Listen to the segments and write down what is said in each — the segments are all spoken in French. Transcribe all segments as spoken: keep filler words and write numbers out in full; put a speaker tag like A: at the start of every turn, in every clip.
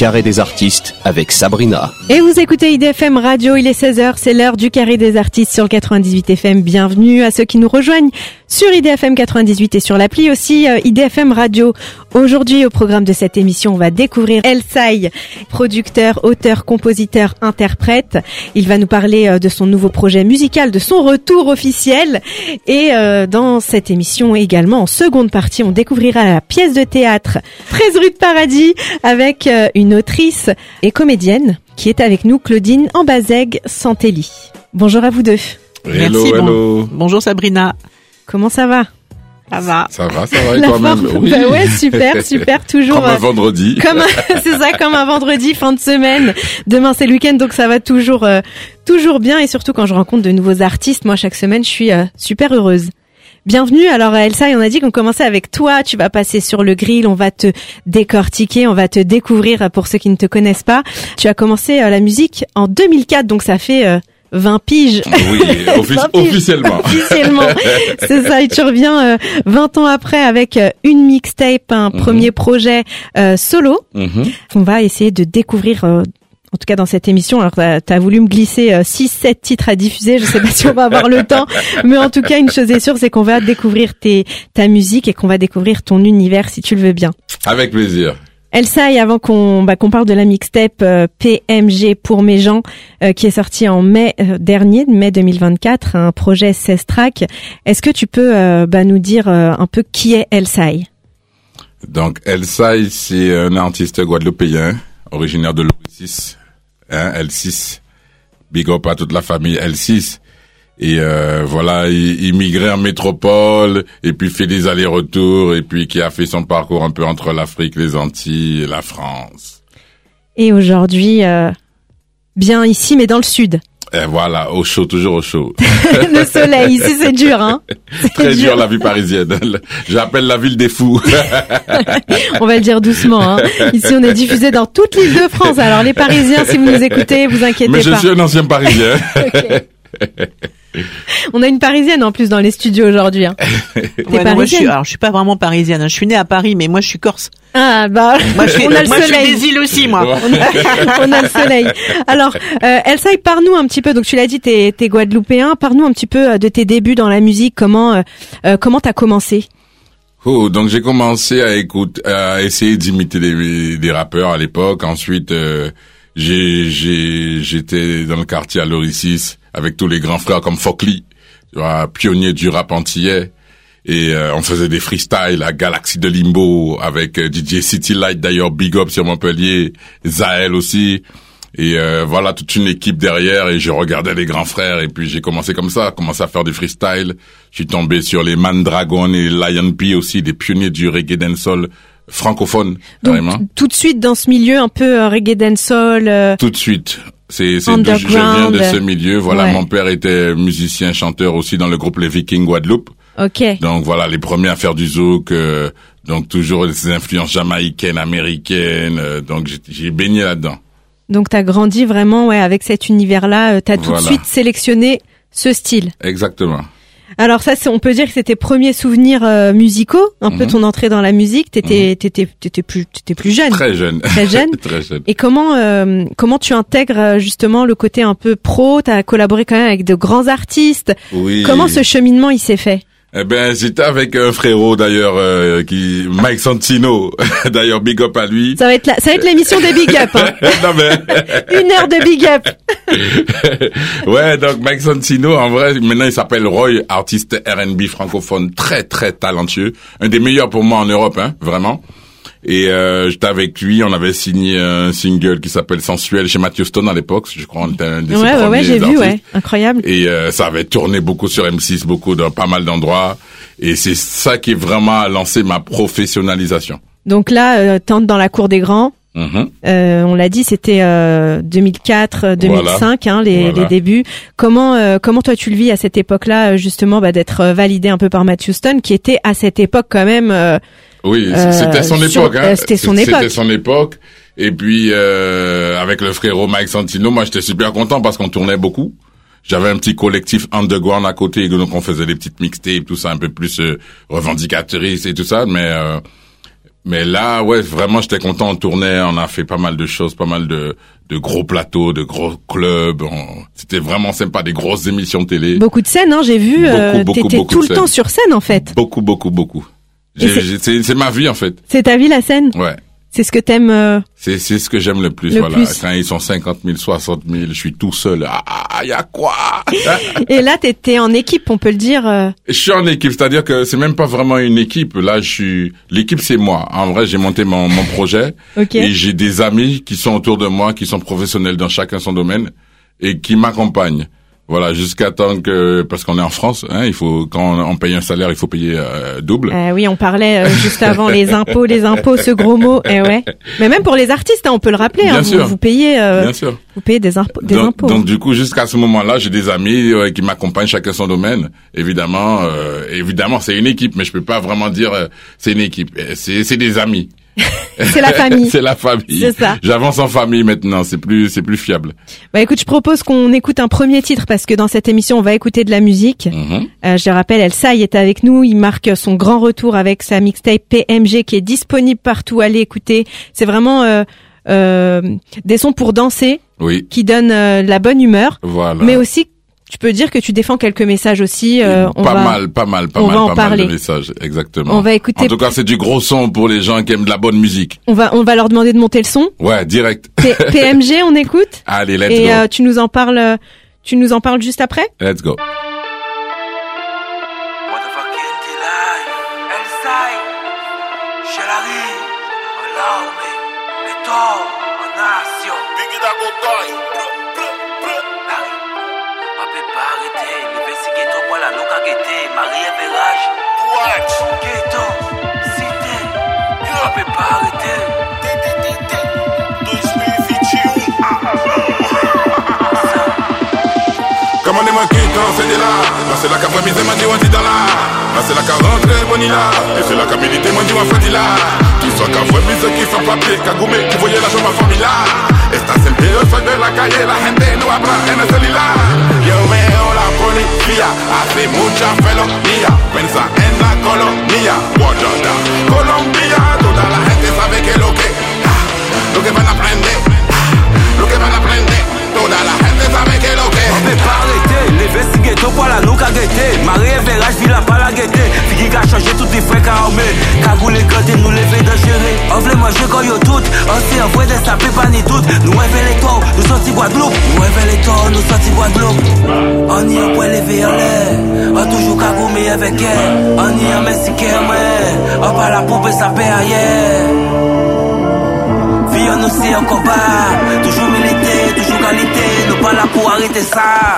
A: Carré des artistes avec Sabrina.
B: Et vous écoutez I D F M Radio, il est seize heures, c'est l'heure du Carré des artistes sur le quatre-vingt-dix-huit F M. Bienvenue à ceux qui nous rejoignent sur I D F M quatre-vingt-dix-huit et sur l'appli aussi euh, I D F M Radio. Aujourd'hui, au programme de cette émission, on va découvrir Elsai, producteur, auteur, compositeur, interprète. Il va nous parler euh, de son nouveau projet musical, de son retour officiel. Et euh, dans cette émission également, en seconde partie, on découvrira la pièce de théâtre treize rue de Paradis avec euh, une autrice et comédienne qui est avec nous, Claudine Ambazègue-Santelli. Bonjour à vous deux.
C: Hello,
D: Merci.
C: hello.
D: Bon, bonjour Sabrina.
B: Comment ça va?
D: Ça va.
C: Ça va, ça va, et
B: La
C: toi-même?
B: forme,
C: Oui.
B: bah ouais, super, super, toujours.
C: Comme un
B: euh,
C: vendredi.
B: Comme un- c'est ça, comme un vendredi, fin de semaine. Demain c'est le week-end, donc ça va toujours, euh, toujours bien. Et surtout quand je rencontre de nouveaux artistes, moi chaque semaine, je suis euh, super heureuse. Bienvenue. Alors Elsa, on a dit qu'on commençait avec toi. Tu vas passer sur le grill, on va te décortiquer, on va te découvrir pour ceux qui ne te connaissent pas. Tu as commencé euh, la musique en deux mille quatre, donc ça fait euh, vingt piges.
C: Oui, offici-
B: vingt piges.
C: officiellement.
B: Officiellement, c'est ça. Et tu reviens euh, vingt ans après avec euh, une mixtape, un
C: Mhm.
B: premier projet euh, solo.
C: Mhm.
B: On va essayer de découvrir, euh, en tout cas dans cette émission. Alors t'as, t'as voulu me glisser euh, six sept titres à diffuser, je sais pas si on va avoir le temps, mais en tout cas une chose est sûre, c'est qu'on va découvrir tes, ta musique et qu'on va découvrir ton univers si tu le veux bien.
C: Avec plaisir.
B: Elsa, et avant qu'on, bah, qu'on parle de la mixtape euh, P M G pour mes gens, euh, qui est sortie en mai euh, dernier, mai deux mille vingt-quatre, un projet seize tracks, est-ce que tu peux euh, bah, nous dire euh, un peu qui est Elsai?
C: Donc, Elsai, c'est un artiste guadeloupéen, originaire de l'O six, hein, L six. Big up à toute la famille L six. Et euh, voilà, il, il migrait en métropole, et puis fait des allers-retours, et puis qui a fait son parcours un peu entre l'Afrique, les Antilles et la France.
B: Et aujourd'hui, euh, bien ici, mais dans le sud.
C: Et voilà, au chaud, toujours au chaud.
B: Le soleil, ici c'est dur, hein. C'est
C: Très dur la vie parisienne. J'appelle la ville des fous.
B: On va le dire doucement, hein. Ici on est diffusé dans toute l'île de France. Alors les Parisiens, si vous nous écoutez, vous inquiétez
C: Mais je
B: pas.
C: suis un ancien Parisien.
B: Ok. On a une Parisienne en plus dans les studios aujourd'hui, hein.
D: Ouais, non, moi, je suis,
B: parisienne
D: alors, je suis pas vraiment parisienne. hein. Je suis née à Paris, mais moi, je suis corse.
B: Ah bah,
D: Moi, je suis,
B: on a le
D: moi, je suis
B: soleil.
D: des îles aussi, moi.
C: Ouais.
B: On a le soleil. Alors, euh, Elsa, pars-nous un petit peu. Donc, tu l'as dit, t'es, t'es guadeloupéen. Pars-nous un petit peu euh, de tes débuts dans la musique. Comment, euh, euh, comment t'as commencé?
C: Oh, donc j'ai commencé à écouter, à essayer d'imiter des, des rappeurs à l'époque. Ensuite, euh, j'ai, j'ai, j'étais dans le quartier à Loricis avec tous les grands frères comme Fokli, tu vois, pionnier du rap antillais. Et euh, on faisait des freestyles à Galaxy de Limbo avec euh, D J City Light, d'ailleurs Big Up sur Montpellier, Zael aussi. Et euh, voilà, toute une équipe derrière, et je regardais les grands frères, et puis j'ai commencé comme ça, commencé à faire du freestyle. Je suis tombé sur les Mandragon et Lion P aussi, des pionniers du reggae dancehall francophone,
B: Donc,
C: carrément.
B: tout de suite dans ce milieu un peu euh, reggae dancehall. Euh,
C: Tout de suite. C'est, c'est de- je
B: Underground.
C: viens de ce milieu. Voilà,
B: Ouais.
C: mon père était musicien, chanteur aussi dans le groupe Les Vikings Guadeloupe.
B: ok.
C: Donc voilà, les premiers à faire du zouk, euh, donc toujours des influences jamaïcaines, américaines. euh, donc j'ai, j'ai baigné là-dedans.
B: Donc, t'as grandi vraiment, ouais, avec cet univers-là. Euh, t'as tout
C: Voilà.
B: de suite sélectionné ce style.
C: Exactement.
B: Alors ça, c'est, on peut dire que c'est tes premiers souvenirs euh, musicaux, un peu
C: Mhm.
B: ton entrée dans la musique. T'étais, t'étais, t'étais plus, t'étais plus jeune.
C: Très jeune.
B: Très jeune.
C: Très jeune.
B: Et comment euh, comment tu intègres euh, justement le côté un peu pro? T'as collaboré quand même avec de grands artistes.
C: Oui.
B: Comment ce cheminement il s'est fait?
C: Eh ben, j'étais avec un frérot d'ailleurs, euh, qui Mike Santino. D'ailleurs, big up à lui.
B: Ça va être la, ça va être l'émission des big up. Hein.
C: non mais.
B: Une heure de big up.
C: Ouais, donc Mike Santino, en vrai, maintenant il s'appelle Roy, artiste R and B francophone, très très talentueux, un des meilleurs pour moi en Europe, hein, vraiment. Et euh, j'étais avec lui, on avait signé un single qui s'appelle Sensuel chez Matthew Stone à l'époque, je crois, on était un des
B: Ouais,
C: ses
B: ouais, ouais,
C: premiers
B: j'ai vu,
C: artistes.
B: ouais, incroyable.
C: Et euh, ça avait tourné beaucoup sur M six, beaucoup dans pas mal d'endroits. Et c'est ça qui est vraiment lancé ma professionnalisation.
B: Donc là, euh, t'entres dans la cour des grands.
C: Mhm.
B: Euh, on l'a dit, c'était euh, deux mille quatre, deux mille cinq, hein, les,
C: Voilà.
B: les débuts. Comment, euh, comment toi tu le vis à cette époque-là, euh, justement, bah, d'être euh, validé un peu par Matthew Stone, qui était à cette époque quand même. Euh,
C: Oui,
B: Euh,
C: c'était son
B: sur-
C: époque. Hein.
B: euh, c'était son époque.
C: C'était son époque. Et puis, euh, avec le frérot Mike Santino, moi, j'étais super content parce qu'on tournait beaucoup. J'avais un petit collectif underground à côté, et donc on faisait des petites mixtapes, tout ça, un peu plus euh, revendicatrices et tout ça. Mais euh, Mais là, ouais, vraiment, j'étais content. On tournait, on a fait pas mal de choses, pas mal de, de gros plateaux, de gros clubs. On... C'était vraiment sympa, des grosses émissions de télé.
B: Beaucoup de scènes, hein, j'ai vu.
C: Beaucoup,
B: euh,
C: beaucoup,
B: t'étais
C: beaucoup
B: tout
C: de
B: le temps sur scène, en fait.
C: Beaucoup, beaucoup, beaucoup. J'ai,
B: c'est...
C: j'ai, c'est, c'est ma vie, en fait.
B: C'est ta vie, la scène?
C: Ouais.
B: C'est ce que t'aimes euh...
C: C'est, c'est ce que j'aime le plus,
B: le
C: voilà.
B: Plus.
C: Quand ils sont cinquante mille, soixante mille, je suis tout seul. Ah, ah, y a quoi?
B: Et là, t'étais en équipe, on peut le dire. Euh...
C: Je suis en équipe, c'est-à-dire que c'est même pas vraiment une équipe. Là, je suis, l'équipe, c'est moi. En vrai, j'ai monté mon, mon projet.
B: Okay.
C: Et j'ai des amis qui sont autour de moi, qui sont professionnels dans chacun son domaine et qui m'accompagnent. Voilà, jusqu'à temps que, parce qu'on est en France, hein, il faut, quand on, on paye un salaire, il faut payer euh, double.
B: Euh, oui, on parlait euh, juste avant les impôts, les impôts, ce gros mot. Eh ouais. Mais même pour les artistes, hein, on peut le rappeler.
C: Bien
B: hein,
C: sûr.
B: Vous, vous payez, euh,
C: Bien sûr.
B: Vous payez des, impo- des
C: donc,
B: impôts.
C: Donc du coup, jusqu'à ce moment-là, j'ai des amis euh, qui m'accompagnent chacun son domaine. Évidemment, euh, évidemment, c'est une équipe, mais je peux pas vraiment dire euh, c'est une équipe. C'est, c'est des amis.
B: C'est la famille.
C: C'est la famille.
B: C'est ça.
C: J'avance en famille maintenant, c'est plus c'est plus fiable.
B: Bah écoute, je propose qu'on écoute un premier titre parce que dans cette émission, on va écouter de la musique.
C: Mm-hmm.
B: Euh, je le rappelle, Elsa est avec nous, il marque son grand retour avec sa mixtape P M G qui est disponible partout, allez écouter. C'est vraiment euh, euh, des sons pour danser,
C: oui,
B: qui donnent euh, la bonne humeur,
C: voilà.
B: Mais aussi tu peux dire que tu défends quelques messages aussi. Euh, on
C: pas
B: va,
C: mal, pas mal, pas
B: on
C: mal,
B: va en
C: pas
B: parler.
C: mal de messages, exactement.
B: On va écouter.
C: En tout cas, c'est du gros son pour les gens qui aiment de la bonne musique.
B: On va, on va leur demander de monter le son.
C: Ouais, direct.
B: P- PMG, on écoute.
C: Allez, let's
B: Et
C: go.
B: euh, tu nous en parles, tu nous en parles juste après.
C: Let's go.
E: Marie Verage, Watch, Ghetto, Cité, on peut pas arrêter.
F: Comme on est manqué quand c'est de là. Là c'est la qu'a misé, m'a dit on dit dans là. Là c'est la qu'a rentré bonilla. Et c'est la qu'a milité, m'a dit on fait là. Tout ça qu'a fait mise qui fait papier, qu'a goumé, qui voyait la jambe à famille là. Esta siempre yo soy de la calle, la gente no habla en el celular. Yo veo la policía, hace mucha felonía. Pensa en la colonia, Guayana, Colombia. Toda la gente sabe que lo que, lo que van a aprender, lo que van a aprender. Toda la gente sabe que lo que.
E: On peut pas arrêter, les vestes ghetto pour la nous qu'a guetté. Marie Verage, villa pas la guetté. Figi qu'a changé tout des frais qu'a armé. Qu'a goulé quand nous lever dangereux. On voulait manger quand yo tout. On s'est envoyé des sapés pas ni tout. Nous rêvons les toits, nous sortis Guadeloupe. Nous rêvons les toits, nous sortis Guadeloupe. On y a pour lever en l'air. On toujours qu'a goumé avec elle. On y a mexicain, ouais. On pas la pompe et ça paie ailleurs. Vie on aussi en combat. Toujours milité, toujours qualité. Nous pas là pour arrêter ça.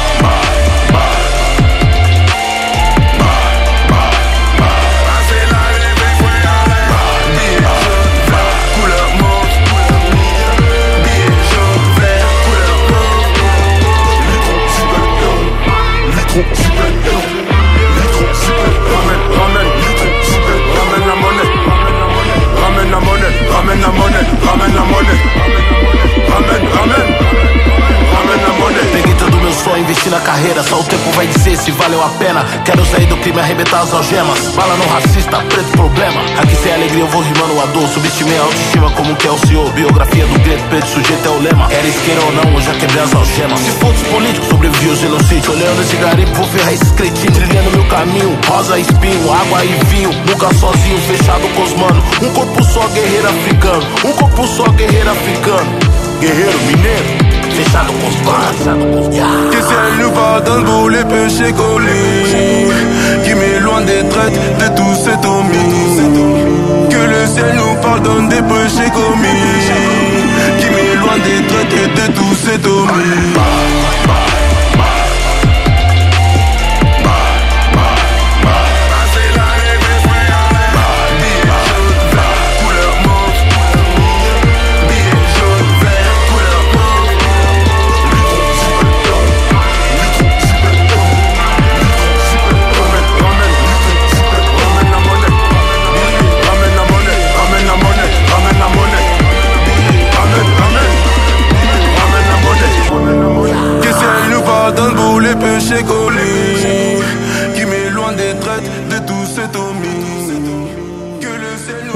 F: Ramène la monnaie, ramène la monnaie, ramène, ramène, ramène la monnaie.
G: Peguei todo meu sonho, investi na carreira. Só o tempo vai dizer se valeu a pena. Quero sair do crime e arrebentar as algemas. Bala no racista, preto problema. Aqui sem alegria eu vou rimando a dor. Subestimei a autoestima como que é o senhor. Biografia do gueto, preto sujeito é o lema. Quer isqueira ou não, eu já quebrei as algemas. Se for dos políticos, sobrevivi ao genocídio. Olhando esse garimpo, vou ferrar esses cretinos. Trilhando meu caminho, rosa e espinho, água e vinho. Nunca sozinho, fechado com os manos. Um corpo só, guerreiro africano. Um corpo só, guerreiro africano. Guerreiro mineiro. Fechado com os manos.
F: Que ciel nous pardonne pour les péchés commis. Qui m'éloigne des traites de tous ces omis. Que le ciel nous pardonne des péchés commis. Qui m'éloigne des traites de tous ces omis. Péché commis, qui m'éloigne des traites de tous ces omis.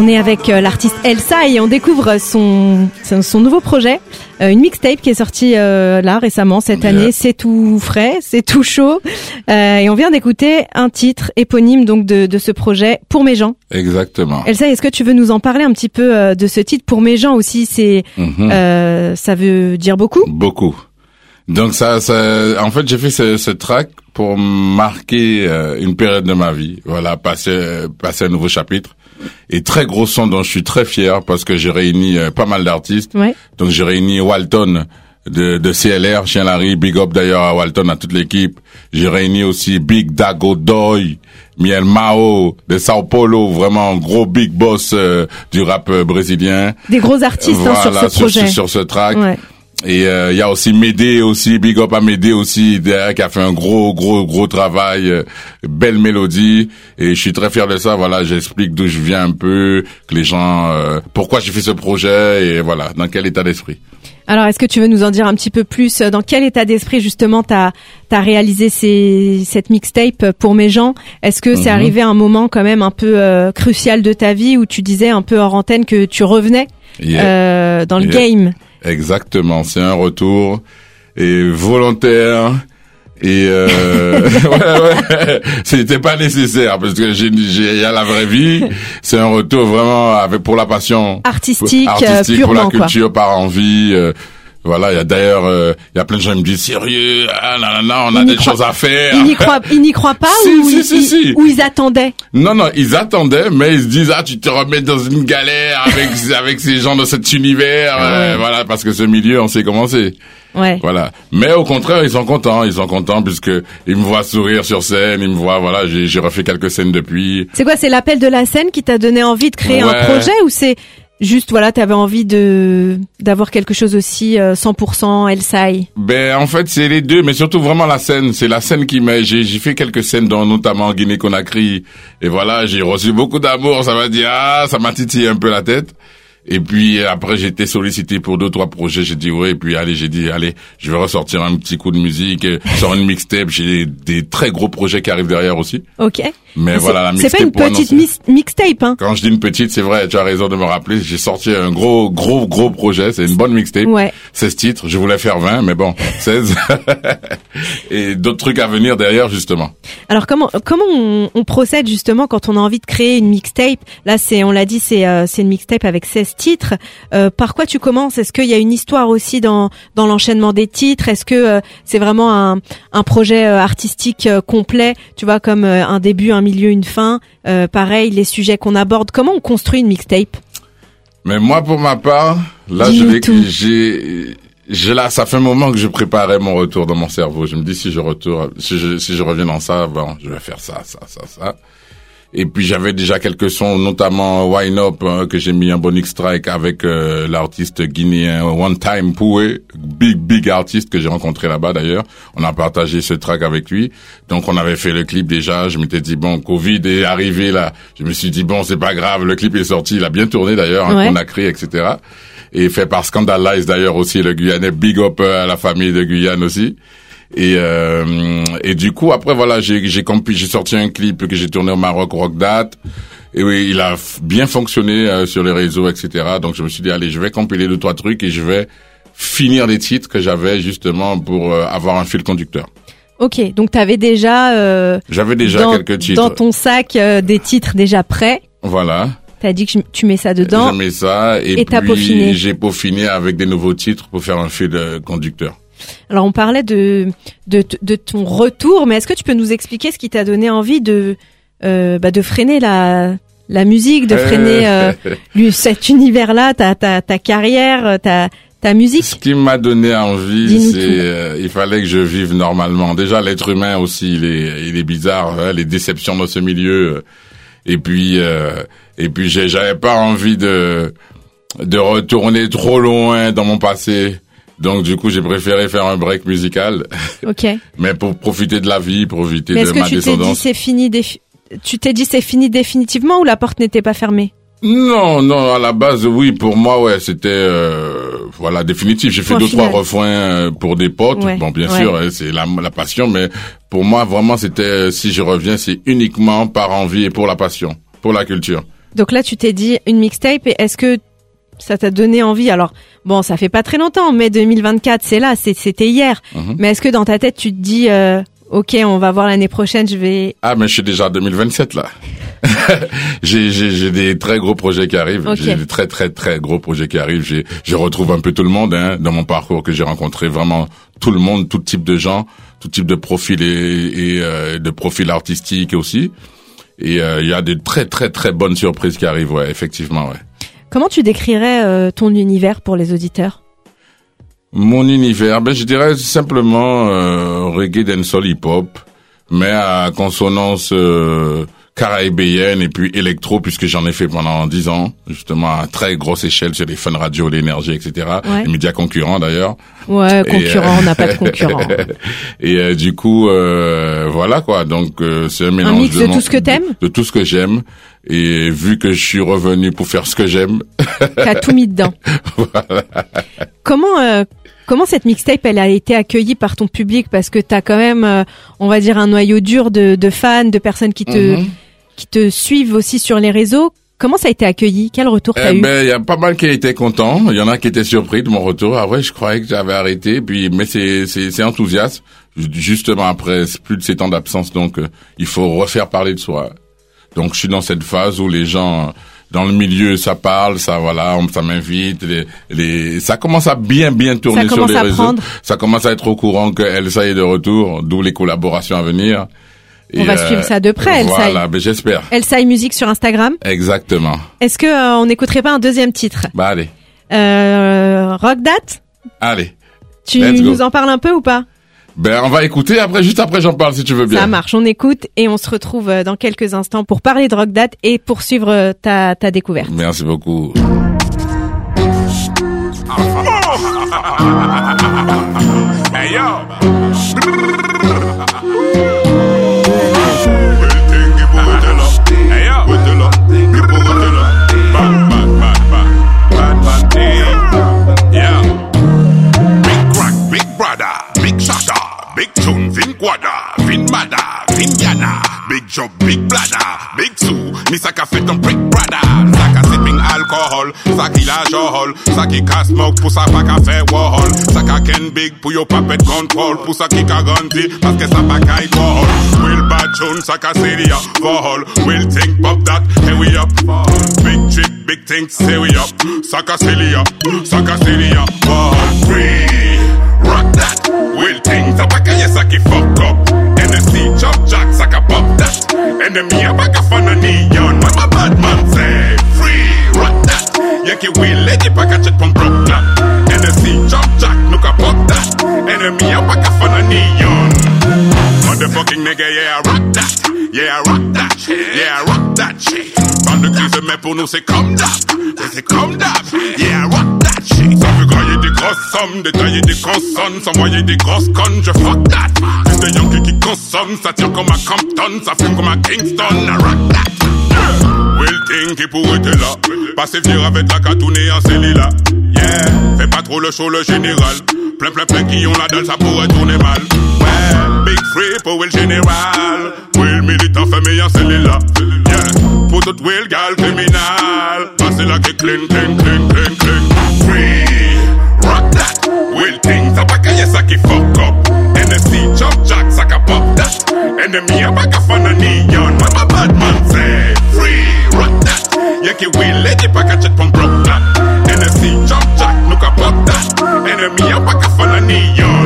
B: On est avec euh, l'artiste Elsa et on découvre son son, son nouveau projet, euh, une mixtape qui est sortie euh, là récemment cette année. Yeah. C'est tout frais, c'est tout chaud euh, et on vient d'écouter un titre éponyme donc de de ce projet, Pour mes gens.
C: Exactement.
B: Elsa, est-ce que tu veux nous en parler un petit peu euh, de ce titre, Pour mes gens aussi? C'est mm-hmm. euh, ça veut dire beaucoup.
C: Beaucoup. Donc ça, ça, en fait, j'ai fait ce, ce track pour marquer euh, une période de ma vie. Voilà, passer, passer un nouveau chapitre. Et très gros son dont je suis très fier parce que j'ai réuni euh, pas mal d'artistes.
B: Ouais.
C: Donc j'ai réuni Walton de, de C L R, Chien Larry, big up d'ailleurs à Walton, à toute l'équipe. J'ai réuni aussi Big Dago Doy, Miel Mao de Sao Paulo, vraiment gros big boss euh, du rap euh, brésilien.
B: Des gros artistes
C: voilà,
B: hein, sur ce
C: sur,
B: projet.
C: Sur, sur ce track.
B: Ouais.
C: Et il euh, y a aussi Médé aussi, big up à Médé aussi, derrière, qui a fait un gros, gros, gros travail, euh, belle mélodie. Et je suis très fier de ça. Voilà, j'explique d'où je viens un peu, que les gens, euh, pourquoi j'ai fait ce projet et voilà, dans quel état d'esprit.
B: Alors, est-ce que tu veux nous en dire un petit peu plus? Dans quel état d'esprit, justement, t'as, t'as réalisé ces, cette mixtape Pour mes gens? Est-ce que mm-hmm. c'est arrivé à un moment quand même un peu euh, crucial de ta vie où tu disais un peu hors antenne que tu revenais yeah. euh, dans le yeah. game?
C: Exactement, c'est un retour et volontaire et euh, ouais ouais, c'était pas nécessaire parce que j'ai j'ai il y a la vraie vie, c'est un retour vraiment avec pour la passion
B: artistique,
C: artistique
B: purement,
C: pour la culture
B: quoi.
C: Par envie. Euh, Voilà, il y a d'ailleurs, il euh, y a plein de gens qui me disent sérieux, ah là là, on a des
B: croient,
C: choses à faire.
B: Ils n'y croient, ils n'y croient pas
C: si,
B: ou,
C: si,
B: ils,
C: si, si.
B: ou ils attendaient.
C: Non non, ils attendaient, mais ils se disent ah tu te remets dans une galère avec avec ces gens dans cet univers, ouais. euh, voilà parce que ce milieu on sait comment c'est.
B: Ouais.
C: Voilà. Mais au contraire, ils sont contents, ils sont contents puisque ils me voient sourire sur scène, ils me voient, voilà, j'ai j'ai refait quelques scènes depuis.
B: C'est quoi, c'est l'appel de la scène qui t'a donné envie de créer ouais. un projet ou c'est juste, voilà, t'avais envie de d'avoir quelque chose aussi euh, cent pour cent Elsai?
C: Ben en fait c'est les deux, mais surtout vraiment la scène. C'est la scène qui m'a. J'ai j'ai fait quelques scènes dans notamment en Guinée-Conakry et voilà, j'ai reçu beaucoup d'amour. Ça m'a dit ah, ça m'a titillé un peu la tête. Et puis après j'ai été sollicité pour deux trois projets. J'ai dit ouais. Et puis allez, j'ai dit allez, je vais ressortir un petit coup de musique, sur une mixtape. J'ai des très gros projets qui arrivent derrière aussi.
B: Ok.
C: Mais c'est, voilà la mixtape.
B: C'est pas une petite mis- mixtape, hein.
C: Quand je dis une petite, c'est vrai. Tu as raison de me rappeler. J'ai sorti un gros gros gros projet. C'est une bonne mixtape.
B: Ouais.
C: seize titres. Je voulais faire vingt, mais bon, seize. Et d'autres trucs à venir derrière justement.
B: Alors comment comment on, on procède justement quand on a envie de créer une mixtape? Là c'est on l'a dit c'est euh, c'est une mixtape avec seize titres. Euh, par quoi tu commences? Est-ce qu'il y a une histoire aussi dans dans l'enchaînement des titres? Est-ce que euh, c'est vraiment un un projet euh, artistique euh, complet? Tu vois, comme euh, un début, un milieu, une fin. Euh, pareil, les sujets qu'on aborde. Comment on construit une mixtape?
C: Mais moi, pour ma part, là, je vais, j'ai, j'ai là, ça fait un moment que je préparais mon retour dans mon cerveau. Je me dis si je retourne, si je si je reviens dans ça, bon, je vais faire ça, ça, ça, ça. Et puis j'avais déjà quelques sons, notamment Wine Up, hein, que j'ai mis en bonus strike avec euh, l'artiste guinéen One Time Poué, big big artiste que j'ai rencontré là-bas d'ailleurs. On a partagé ce track avec lui. Donc on avait fait le clip déjà. Je m'étais dit bon, Covid est arrivé là. Je me suis dit bon, c'est pas grave. Le clip est sorti, il a bien tourné d'ailleurs, hein, ouais. On a créé, et cetera. Et fait par Scandalize d'ailleurs aussi, le Guyanais. Big up à la famille de Guyane aussi. Et euh, et du coup après voilà j'ai j'ai compi, j'ai sorti un clip que j'ai tourné au Maroc, Rockdat, et oui il a f- bien fonctionné euh, sur les réseaux, et cetera. Donc je me suis dit allez, je vais compiler deux trois trucs et je vais finir les titres que j'avais justement pour euh, avoir un fil conducteur.
B: Ok, donc t'avais déjà euh,
C: j'avais déjà
B: dans,
C: quelques titres
B: dans ton sac, euh, des titres déjà prêts.
C: Voilà.
B: T'as dit que tu mets ça dedans.
C: Je mets ça et,
B: et
C: puis
B: t'as peaufiné.
C: J'ai peaufiné avec des nouveaux titres pour faire un fil euh, conducteur.
B: Alors on parlait de, de de ton retour, mais est-ce que tu peux nous expliquer ce qui t'a donné envie de euh, bah de freiner la la musique, de freiner euh, lui, cet univers-là, ta ta ta carrière, ta ta musique?
C: Ce qui m'a donné envie, Dis-nous c'est euh, il fallait que je vive normalement. Déjà l'être humain aussi, il est il est bizarre, hein, les déceptions dans ce milieu. Et puis euh, et puis j'ai, j'avais pas envie de de retourner trop loin dans mon passé. Donc du coup, j'ai préféré faire un break musical.
B: Ok.
C: Mais pour profiter de la vie, profiter
B: Mais
C: de ma descendance.
B: Est-ce que tu t'es dit c'est fini défi- tu t'es dit c'est fini définitivement ou la porte n'était pas fermée?
C: Non, non, à la base, oui, pour moi, ouais, c'était euh, voilà définitif. J'ai fait deux trois refrains pour des potes. Ouais, bon, bien ouais. sûr, c'est la, la passion, mais pour moi, vraiment, c'était si je reviens, c'est uniquement par envie et pour la passion, pour la culture.
B: Donc là, tu t'es dit une mixtape, et est-ce que ça t'a donné envie? Alors, bon, ça fait pas très longtemps, mai deux mille vingt-quatre, c'est là, c'est, c'était hier. Mm-hmm. Mais est-ce que dans ta tête, tu te dis, euh, ok, on va voir l'année prochaine, je vais...
C: Ah, mais je suis déjà en deux mille vingt-sept, là. j'ai, j'ai, j'ai des très gros projets qui arrivent. Okay. J'ai des très, très, très gros projets qui arrivent. J'ai, je retrouve un peu tout le monde, hein, dans mon parcours, que j'ai rencontré vraiment tout le monde, tout type de gens, tout type de profils et, et euh, de profils artistiques aussi. Et il euh, y a des très, très, très bonnes surprises qui arrivent, ouais, effectivement, ouais.
B: Comment tu décrirais euh, ton univers pour les auditeurs?
C: Mon univers, ben je dirais simplement euh, reggae, dancehall, hip-hop, mais à consonance euh, caribéenne et puis électro, puisque j'en ai fait pendant dix ans, justement à très grosse échelle sur les Fun Radio, l'énergie, et cetera. Ouais. Les médias concurrents d'ailleurs.
B: Ouais, concurrents, on n'a pas de concurrents.
C: Et euh, du coup, euh, voilà quoi. Donc euh, c'est un mélange
B: un mix de,
C: de
B: tout mon, ce que t'aimes,
C: de, de tout ce que j'aime. Et vu que je suis revenu pour faire ce que j'aime,
B: t'as tout mis dedans.
C: Voilà.
B: Comment euh, comment cette mixtape elle a été accueillie par ton public, parce que t'as quand même, euh, on va dire, un noyau dur de, de fans, de personnes qui te mm-hmm. qui te suivent aussi sur les réseaux. Comment ça a été accueilli? Quel retour t'as
C: eh
B: eu?
C: Ben, il y a pas mal qui étaient contents. Il y en a qui étaient surpris de mon retour. Ah ouais, je croyais que j'avais arrêté. Puis, mais c'est c'est c'est enthousiaste. Justement après plus de sept ans d'absence, donc euh, il faut refaire parler de soi. Donc je suis dans cette phase où les gens dans le milieu, ça parle, ça voilà, on, ça m'invite, les, les, ça commence à bien bien tourner sur les réseaux. Prendre. Ça commence à être au courant que Elsa est de retour, d'où les collaborations à venir.
B: Et on va euh, suivre ça de près, Elsa.
C: Voilà, ben j'espère.
B: Elsa Musique sur Instagram.
C: Exactement.
B: Est-ce que euh, on n'écouterait pas un deuxième titre?
C: Bah allez.
B: Euh, Rock That.
C: Allez.
B: Tu nous en parles un peu ou pas?
C: Ben, on va écouter, après, juste après, j'en parle si tu veux bien.
B: Ça marche, on écoute et on se retrouve dans quelques instants pour parler de Rock That et poursuivre ta, ta découverte.
C: Merci beaucoup.
F: Hey, yo. Big tunes in Guada, Vin Mada, Vindiana, big job, big bladder, big Sue, mi saka fait un brick brother, saka sipping alcohol, saki la johol, saki ka smoke, pou sa pa ka fe wall, saka ken big pou yo pa pet control, pou sa ki ka ganti, paske sa pa ka wall, will bad tune, saka seria, wall, will think pop that, here we up, big trick, big things, here we up, saka seria, saka seria, wall, free. Rock that, will things a back a yes I can fuck up. N S C chop jack saka pop that. Enemy a back a fan a neon. When my bad man say free, rock that. Yankee will let it back a chat from broke that. N S C chop jack look a pop that. Enemy a back a fan a neon. Motherfucking nigga, yeah I rock that, yeah I rock that, yeah I rock that shit. Bande de crise mais pour nous c'est comme d'hab, c'est comme d'hab, yeah I rock that shit. Ça veut gagner des grosses sommes, détailler des consonnes, s'envoyer des grosses connes, je fuck that. Plus de Yankee qui consomme, ça tire comme à Compton, ça fume comme à Kingston, I rock that. Yeah. Will think qui pourrait être là, passer fier avec la catounée en cellula. Yeah, fais pas trop le show le général, plein plein plein qui ont la dalle, ça pourrait tourner mal. Ouais, big free pour Will général, Will militant famille en cellula. Yeah, pour tout Will gal criminal, passer la qui clean clean clean clean clean. Free, rock that, Will things a back a yes a qui fuck up. N S C chop jack saka pop that. Enemy a back a fan a neon. When my bad man say free, rock that. Yankee Will let it back a chat from broke that. N S C chop jack look a pop that. Enemy a back a fan a neon.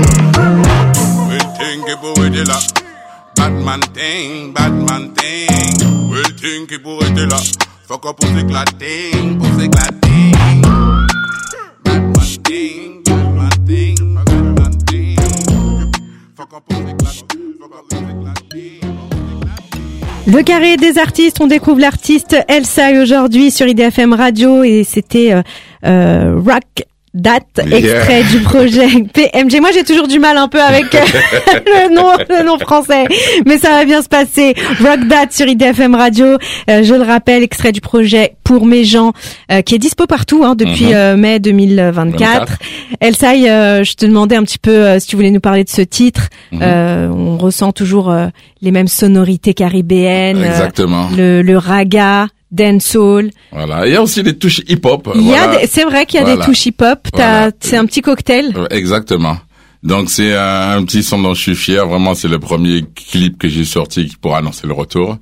F: Will think it pour être là. Bad man thing, bad man thing. Will think it pour être là. Fuck up pour s'éclater, pour s'éclater. Bad man thing, bad man thing, bad man thing. Fuck up pour s'éclater, fuck up pour s'éclater.
B: Le carré des artistes, on découvre l'artiste Elsa aujourd'hui sur I D F M Radio et c'était euh, euh, Rock That, yeah. Extrait du projet P M G. Moi, j'ai toujours du mal un peu avec le nom, le nom français, mais ça va bien se passer. Rock That sur I D F M Radio. Euh, je le rappelle, extrait du projet Pour mes gens, euh, qui est dispo partout hein, depuis mm-hmm. euh, mai deux mille vingt-quatre. Elsa, euh, je te demandais un petit peu euh, si tu voulais nous parler de ce titre. Mm-hmm. Euh, on ressent toujours euh, les mêmes sonorités caribéennes.
C: Exactement.
B: Euh, le, le raga. dancehall.
C: Voilà. Il y a aussi des touches hip-hop.
B: Il y
C: voilà.
B: a des, c'est vrai qu'il y a
C: Voilà.
B: des touches hip-hop. T'as,
C: Voilà.
B: c'est un petit cocktail.
C: Euh, Exactement. Donc c'est un, un petit son dont je suis fier. Vraiment, c'est le premier clip que j'ai sorti pour annoncer le retour.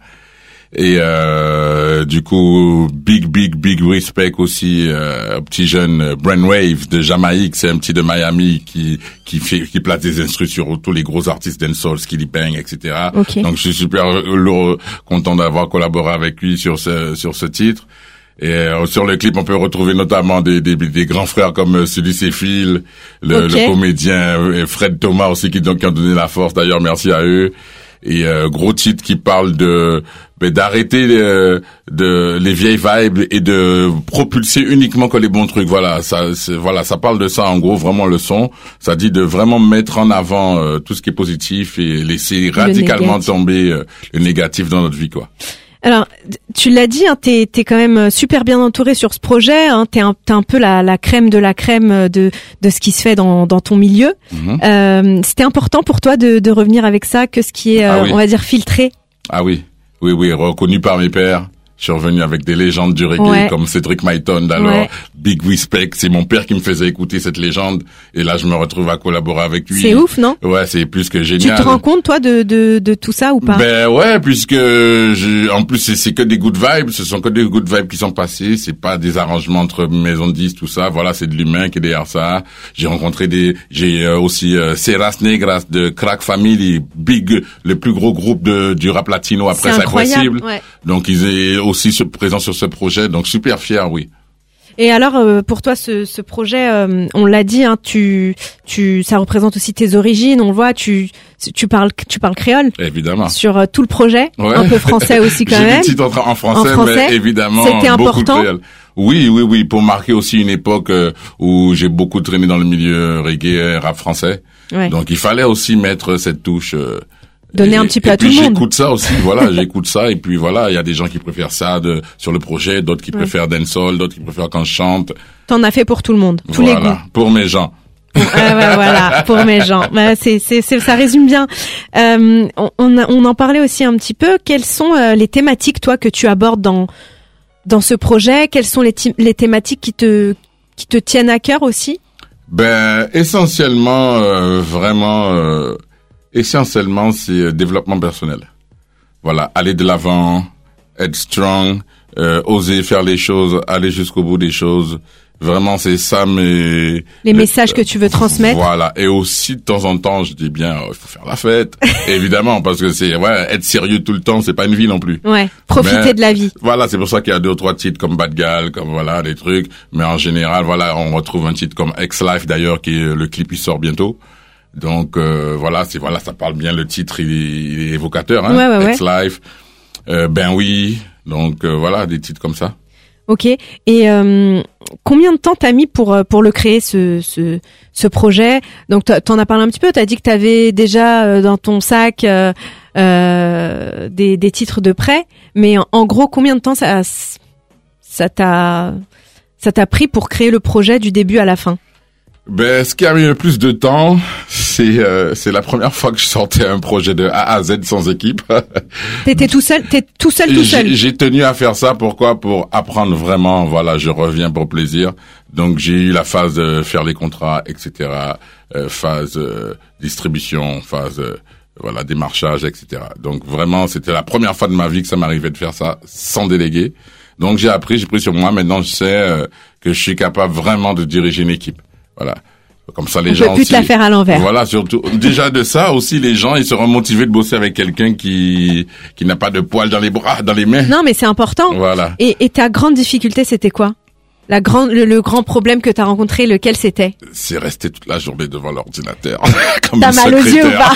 C: Et euh, du coup, big, big, big respect aussi euh, au petit jeune euh, Brainwave de Jamaïque. C'est un petit de Miami qui qui fait qui place des instrus sur tous les gros artistes dancehall, Skilly Bang, et cetera.
B: Okay.
C: Donc je suis super heureux, content d'avoir collaboré avec lui sur ce sur ce titre. Et euh, sur le clip, on peut retrouver notamment des des, des grands frères comme euh, Sully Céphile, le,
B: okay.
C: le comédien euh, Fred Thomas aussi qui, donc, qui ont donné la force. D'ailleurs, merci à eux. Et euh, gros titre qui parle de ben, d'arrêter euh, de les vieilles vibes et de propulser uniquement que les bons trucs. Voilà, ça c'est, voilà, ça parle de ça en gros, vraiment le son. Ça dit de vraiment mettre en avant euh, tout ce qui est positif et laisser radicalement tomber euh, le négatif dans notre vie, quoi.
B: Alors, tu l'as dit, hein, t'es, t'es quand même super bien entouré sur ce projet. Hein, t'es, un, t'es un peu la, la crème de la crème de, de ce qui se fait dans, dans ton milieu. Mm-hmm. Euh, c'était important pour toi de, de revenir avec ça, que ce qui est, euh, ah oui. on va dire, filtré.
C: Ah oui, oui, oui, reconnu par mes pairs. Je suis revenu avec des légendes du reggae ouais. comme Cédric Myton. Alors, ouais. big respect. C'est mon père qui me faisait écouter cette légende. Et là, je me retrouve à collaborer avec lui.
B: C'est ouf, non?
C: Ouais, c'est plus que génial.
B: Tu te rends compte, toi, de, de, de tout ça ou pas?
C: Ben ouais, puisque je, en plus, c'est, c'est que des good vibes. Ce sont que des good vibes qui sont passés. C'est pas des arrangements entre maisons de disques, tout ça. Voilà, c'est de l'humain qui est derrière ça. J'ai rencontré des, j'ai euh, aussi euh, Serras Negras de Crack Family, big, le plus gros groupe de, du rap latino après c'est possible. Ouais. Donc, ils étaient aussi présents sur ce projet. Donc, super fier, oui.
B: Et alors, euh, pour toi, ce, ce projet, euh, on l'a dit, hein, tu, tu, ça représente aussi tes origines. On le voit, tu, tu parles, tu parles créole.
C: Évidemment.
B: Sur euh, tout le projet,
C: ouais.
B: un peu français aussi quand
C: J'ai
B: même.
C: J'ai des titres en français, en français, mais évidemment
B: c'était important.
C: Beaucoup de créole. Oui, oui, oui, pour marquer aussi une époque euh, où j'ai beaucoup traîné dans le milieu reggae, rap français. Ouais. Donc, il fallait aussi mettre cette touche. Euh,
B: Donner
C: et,
B: un petit peu
C: à
B: tout le monde.
C: J'écoute ça aussi, voilà, j'écoute ça et puis voilà, il y a des gens qui préfèrent ça de sur le projet, d'autres qui ouais. préfèrent dancehall, d'autres qui préfèrent quand je chante.
B: T'en as fait pour tout le monde, tous
C: voilà,
B: les goûts.
C: Pour mes gens.
B: Ah bah voilà, pour mes gens. Bah, c'est, c'est, c'est, ça résume bien. Euh, on, on, a, on en parlait aussi un petit peu. Quelles sont euh, les thématiques, toi, que tu abordes dans dans ce projet? Quelles sont les, t- les thématiques qui te qui te tiennent à cœur aussi?
C: Ben essentiellement, euh, vraiment. Euh, Essentiellement, c'est euh, développement personnel. Voilà, aller de l'avant, être strong, euh, oser faire les choses, aller jusqu'au bout des choses. Vraiment, c'est ça mes...
B: Les messages euh, que tu veux transmettre.
C: Voilà, et aussi de temps en temps, je dis bien, il faut faire la fête. Évidemment, parce que c'est ouais, être sérieux tout le temps, c'est pas une vie non plus.
B: Ouais, profiter Mais, de la vie.
C: Voilà, c'est pour ça qu'il y a deux ou trois titres comme Bad Gal, comme voilà des trucs. Mais en général, voilà, on retrouve un titre comme Ex-Life d'ailleurs, qui est, le clip il sort bientôt. Donc euh, voilà, c'est voilà, ça parle bien, le titre il est, il est évocateur, hein.
B: Ouais, ouais,
C: Ex-Life, euh, ben oui, donc euh, voilà, des titres comme ça.
B: Ok. Et euh, combien de temps t'as mis pour pour le créer ce ce ce projet? Donc t'en as parlé un petit peu. T'as dit que t'avais déjà euh, dans ton sac euh, euh, des des titres de prêt, mais en, en gros combien de temps ça ça t'a ça t'a pris pour créer le projet du début à la fin?
C: Ben, ce qui a mis le plus de temps, c'est euh, c'est la première fois que je sortais un projet de A à Z sans équipe.
B: T'étais tout seul, t'es tout seul, tout seul.
C: J'ai, j'ai tenu à faire ça. Pourquoi? Pour apprendre vraiment. Voilà, je reviens pour plaisir. Donc j'ai eu la phase de faire les contrats, et cetera. Euh, phase euh, distribution, phase euh, voilà démarchage, et cetera. Donc vraiment, c'était la première fois de ma vie que ça m'arrivait de faire ça sans déléguer. Donc j'ai appris, j'ai pris sur moi. Maintenant, je sais euh, que je suis capable vraiment de diriger une équipe. Voilà. Comme ça, les
B: On
C: gens
B: peut plus
C: aussi,
B: te la faire à l'envers.
C: Voilà, surtout. Déjà de ça aussi, les gens, ils seront motivés de bosser avec quelqu'un qui, qui n'a pas de poils dans les bras, dans les mains.
B: Non, mais c'est important.
C: Voilà.
B: Et, et ta grande difficulté, c'était quoi? La grande, le, le grand problème que t'as rencontré, lequel c'était?
C: C'est rester toute la journée devant l'ordinateur. Comme
B: T'as mal aux yeux ou pas?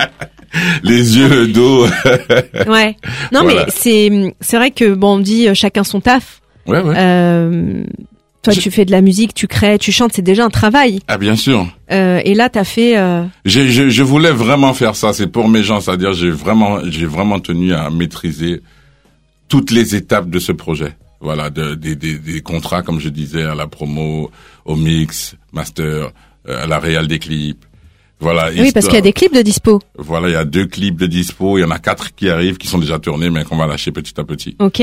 C: Les yeux, le dos.
B: Ouais. Non, voilà. Mais c'est, c'est vrai que bon, on dit euh, chacun son taf.
C: Ouais, ouais.
B: Euh, Toi, je... tu fais de la musique, tu crées, tu chantes, c'est déjà un travail.
C: Ah, bien sûr.
B: Euh, et là, t'as fait. Euh...
C: J'ai, je, je voulais vraiment faire ça. C'est pour mes gens, c'est-à-dire j'ai vraiment, j'ai vraiment tenu à maîtriser toutes les étapes de ce projet. Voilà, de, des, des, des contrats, comme je disais, à la promo, au mix, master, euh, à la réal des clips. Voilà.
B: Oui, parce qu'il y a des clips de dispo.
C: Voilà, il y a deux clips de dispo. Il y en a quatre qui arrivent, qui sont déjà tournés, mais qu'on va lâcher petit à petit.
B: Ok.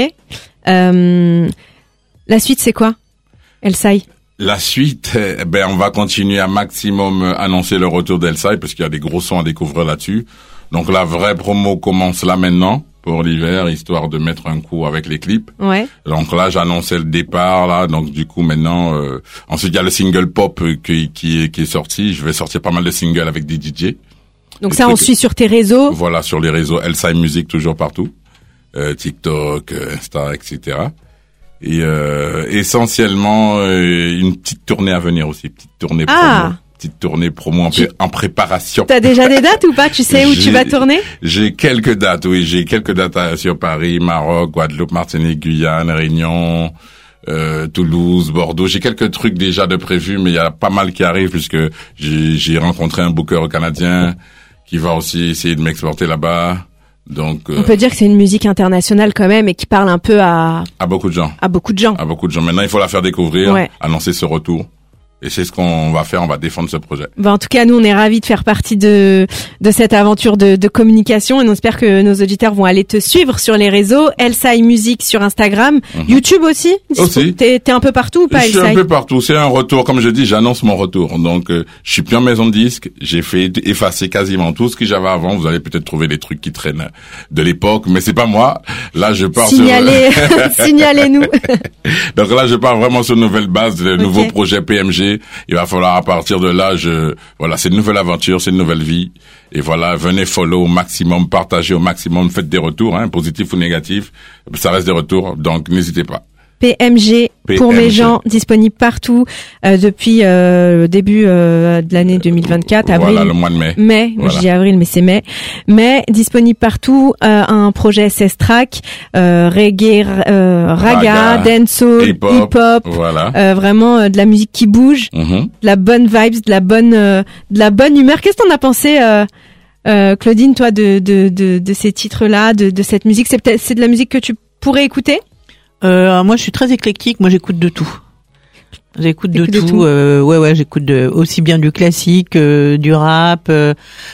B: Euh, la suite, c'est quoi, Elsai?
C: La suite, eh ben, on va continuer à maximum annoncer le retour d'Elsai, parce qu'il y a des gros sons à découvrir là-dessus. Donc la vraie promo commence là maintenant, pour l'hiver, histoire de mettre un coup avec les clips.
B: Ouais.
C: Donc là, j'annonçais le départ, là. Donc du coup, maintenant, euh, ensuite, il y a le single pop qui, qui, est, qui est sorti. Je vais sortir pas mal de singles avec des D J.
B: Donc ça, on suit sur tes réseaux.
C: Voilà, sur les réseaux Elsai Music, toujours partout. Euh, TikTok, Insta, et cetera. Et euh, essentiellement, euh, une petite tournée à venir aussi. Petite tournée promo.
B: Ah.
C: Petite tournée promo en,
B: Tu...
C: en préparation.
B: T'as déjà des dates ou pas? Tu sais où
C: j'ai,
B: tu vas tourner?
C: J'ai quelques dates, oui. J'ai quelques dates sur Paris, Maroc, Guadeloupe, Martinique, Guyane, Réunion, euh, Toulouse, Bordeaux. J'ai quelques trucs déjà de prévus, mais il y a pas mal qui arrivent puisque j'ai, j'ai rencontré un booker canadien qui va aussi essayer de m'exporter là-bas. Donc, euh,
B: on peut dire que c'est une musique internationale quand même et qui parle un peu à...
C: À beaucoup de gens.
B: À beaucoup de gens.
C: À beaucoup de gens. Maintenant, il faut la faire découvrir,
B: ouais.
C: Annoncer ce retour. Et c'est ce qu'on va faire, on va défendre ce projet.
B: Bah en tout cas, nous, on est ravis de faire partie de de cette aventure de, de communication et on espère que nos auditeurs vont aller te suivre sur les réseaux. Elsai Music sur Instagram, mm-hmm. YouTube aussi.
C: Aussi.
B: T'es, t'es un peu partout ou pas,
C: Je
B: Elsai?
C: suis un peu partout. C'est un retour, comme je dis, j'annonce mon retour. Donc, euh, je suis plus en maison de disque. J'ai fait effacer quasiment tout ce que j'avais avant. Vous allez peut-être trouver des trucs qui traînent de l'époque, mais c'est pas moi. Là, je pars
B: Signalez,
C: sur...
B: Signalez-nous.
C: Donc là, je pars vraiment sur une nouvelle base, de
B: okay.
C: nouveau projet P M G. Il va falloir à partir de là, je, voilà, c'est une nouvelle aventure, c'est une nouvelle vie. Et voilà, venez follow au maximum, partagez au maximum, faites des retours, hein, positifs ou négatifs. Ça reste des retours, donc n'hésitez pas.
B: P M G pour mes gens, disponible partout euh, depuis euh, le début euh, de l'année deux mille vingt-quatre, avril.
C: Voilà, le mois de mai.
B: Mai,
C: voilà.
B: Je dis avril, mais c'est mai. Mai, disponible partout, euh, un projet seize tracks, euh, reggae, euh, raga, raga, dancehall, hip-hop, hip-hop
C: voilà.
B: euh, vraiment euh, de la musique qui bouge, mm-hmm. de la bonne vibes, de la bonne, euh, de la bonne humeur. Qu'est-ce que t'en as pensé, euh, euh, Claudine, toi, de de de, de ces titres-là, de de cette musique? C'est peut-être c'est de la musique que tu pourrais écouter?
D: Euh, moi, je suis très éclectique. Moi, j'écoute de tout. J'écoute de, de tout. tout. Euh, ouais, ouais, j'écoute de, aussi bien du classique, euh, du rap, euh,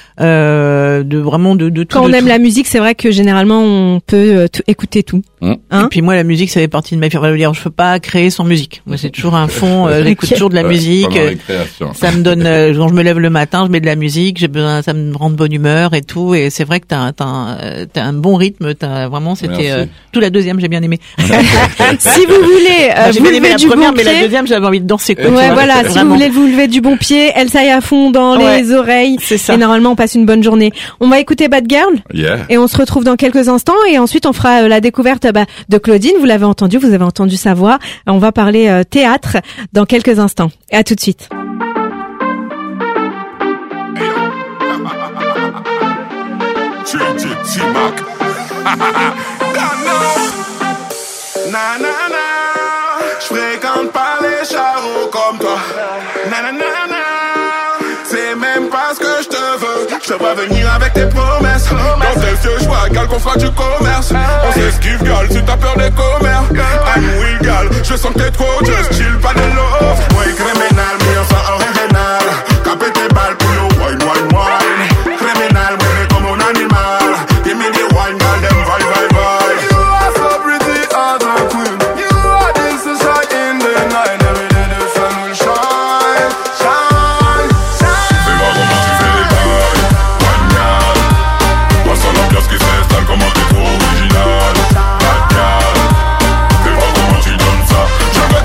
D: euh, de vraiment de, de tout.
B: Quand
D: de
B: on aime
D: tout.
B: la musique, c'est vrai que généralement, on peut euh, tout, écouter tout.
C: Mmh.
B: Hein?
D: Et puis moi, la musique, ça fait partie de ma vie. Enfin, je veux dire, je peux pas créer sans musique. Moi, c'est toujours un fond. Euh, j'écoute okay. toujours de la
C: ouais,
D: musique. Ça me donne. Euh, quand je me lève le matin, je mets de la musique. J'ai besoin, ça me rend de bonne humeur et tout. Et c'est vrai que t'as, t'as, un, t'as un bon rythme. T'as vraiment, c'était euh, tout la deuxième, j'ai bien aimé.
B: Si vous voulez, euh,
D: j'ai bien aimé la première, mais la deuxième, j'avais envie de danser. Quoi,
B: ouais, voilà. Si vous voulez vous lever du bon pied, Elsai à fond dans
D: ouais,
B: les oreilles.
D: C'est ça.
B: Et normalement, on passe une bonne journée. On va écouter Bad Girl.
C: Yeah.
B: Et on se retrouve dans quelques instants. Et ensuite, on fera euh, la découverte bah, de Claudine. Vous l'avez entendu, vous avez entendu sa voix. On va parler euh, théâtre dans quelques instants. Et à tout de suite.
F: Na na na, je fréquente pas les charros comme toi. Na na na na, c'est même pas ce que je te veux. Je te vois venir avec tes promesses. Dans tes yeux, je vois gal qu'on fera du commerce. On s'esquive gal, si t'as peur des commères. À nous il gal, je sens que t'es trop just chill, pas de love. Moi criminal, mais enfin original. Capé tes balles pour yo, wine, wine, wine. Criminal, mais comme un animal. Give me the wine, gal, them vibe, vibe, vibe. You are so pretty as a queen. You are this to shine in the night. Every day the sun will shine, shine, shine. Fais-moi comment tu fais les bails, wine, gal. Passe à l'ambiance qui s'installe, comment t'es trop original, bad gal. Fais-moi comment tu donnes ça.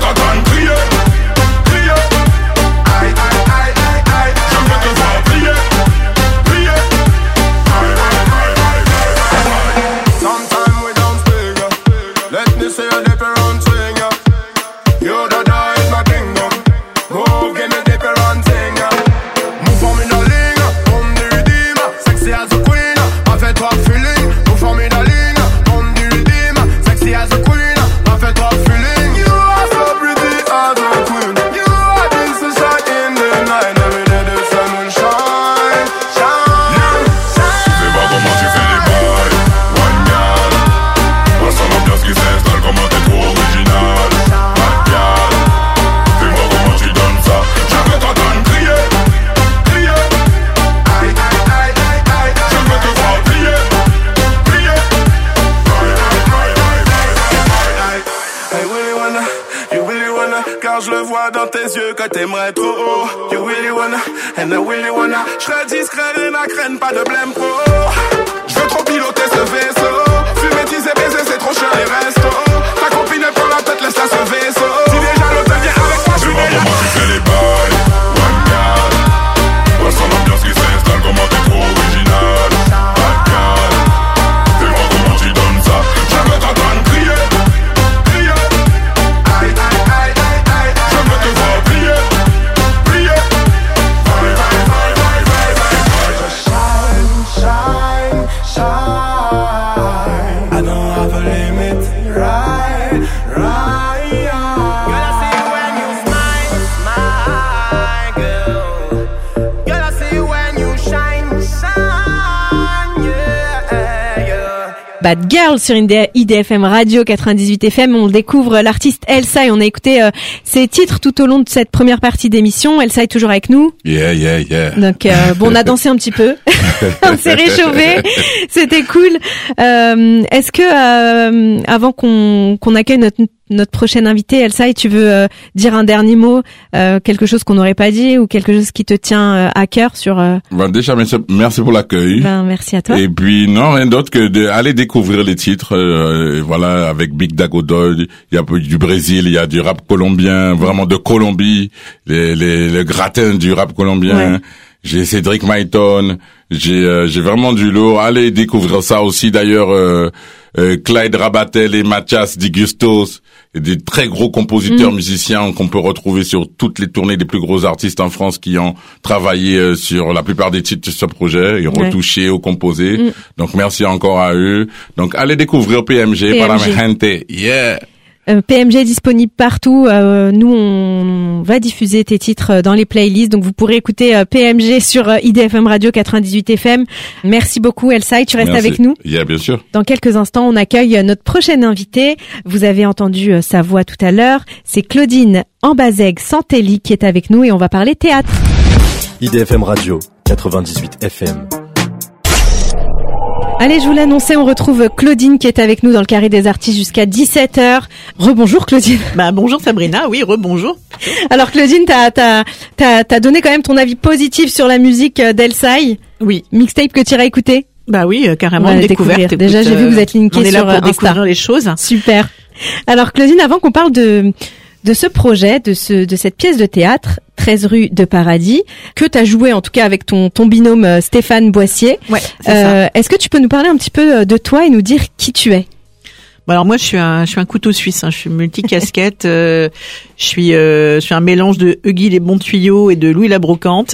F: vois dans tes yeux que t'aimerais trop. You really wanna, and I really wanna. J'serais discret, rien à craindre, pas de blême pro. J'veux trop piloter ce vaisseau. Fumer, teaser, baiser, c'est trop cher les restos. Ta copine elle prend la tête, laisse-la ce vaisseau. Si déjà l'hôtel vient avec moi, j'suis déjà. Comment tu fais les bails, one girl. Vois son ambiance qui s'installe, comment t'es trop original. One girl. Fais-moi comment tu donnes ça. Je veux t'entendre crier, crier. Aïe, aïe, aïe, aïe, aïe. Je veux te voir prier, prier. Bye, bye, bye, bye, bye, bye, bye. Shine, shine, shine. I don't have a limit, right, right, yeah. Girl, I see you when you smile, smile, girl. Girl, I see you when you shine, shine, yeah, yeah.
B: Bad Girl sur I D F M Radio quatre-vingt-dix-huit F M. On découvre l'artiste Elsa et on a écouté euh, ses titres tout au long de cette première partie d'émission. Elsa est toujours avec nous.
C: Yeah, yeah, yeah.
B: Donc euh, bon, on a dansé un petit peu. On s'est réchauffé. C'était cool. Euh, est-ce que euh, avant qu'on qu'on accueille notre notre prochaine invitée, Elsa, et tu veux euh, dire un dernier mot, euh, quelque chose qu'on n'aurait pas dit ou quelque chose qui te tient euh, à cœur sur euh...
C: Ben, déjà, merci, merci pour l'accueil.
B: Ben, merci à toi.
C: Et puis, non, rien d'autre que d'aller découvrir les titres, euh, voilà, avec Big Dagodo, il y a du Brésil, il y a du rap colombien, vraiment de Colombie, les, les, les gratins du rap colombien. Ouais. J'ai Cédric Maïton, j'ai euh, j'ai vraiment du lourd. Allez découvrir ça aussi. D'ailleurs, euh, euh, Clyde Rabatel et Mathias Di Gustos, des très gros compositeurs, mmh. musiciens qu'on peut retrouver sur toutes les tournées des plus gros artistes en France qui ont travaillé euh, sur la plupart des titres de ce projet et ouais. retouché ou composé. Mmh. Donc merci encore à eux. Donc allez découvrir P M G, P M G. Para mi gente. Yeah.
B: Euh, P M G est disponible partout. Euh, nous, on va diffuser tes titres dans les playlists. Donc, vous pourrez écouter euh, P M G sur euh, I D F M Radio quatre-vingt-dix-huit F M. Merci beaucoup, Elsa. Tu restes Merci. Avec nous.
C: Yeah, bien sûr.
B: Dans quelques instants, on accueille notre prochaine invitée. Vous avez entendu euh, sa voix tout à l'heure. C'est Claudine Ambazeg-Santelli qui est avec nous et on va parler théâtre.
A: I D F M Radio quatre-vingt-dix-huit F M.
B: Allez, je vous l'annonçais, on retrouve Claudine qui est avec nous dans le carré des artistes jusqu'à dix-sept heures. Rebonjour Claudine.
D: Bah bonjour Sabrina, oui, rebonjour.
B: Alors Claudine, t'as t'as t'as t'as donné quand même ton avis positif sur la musique d'Elsaï.
D: Oui.
B: Mixtape que tu iras écouter.
D: Bah oui, euh, carrément une découverte.
B: Déjà, j'ai vu que vous êtes linké sur Insta.
D: On est là pour découvrir les choses.
B: Super. Alors Claudine, avant qu'on parle de de ce projet, de ce de cette pièce de théâtre, treize rue de Paradis, que tu as joué en tout cas avec ton ton binôme Stéphane Boissier.
D: Ouais, c'est
B: euh,
D: ça.
B: Est-ce que tu peux nous parler un petit peu de toi et nous dire qui tu es?
D: Bon, alors moi je suis un je suis un couteau suisse, hein. Je suis multicasquette, euh, je suis euh, je suis un mélange de Huggy les bons tuyaux et de Louis la brocante,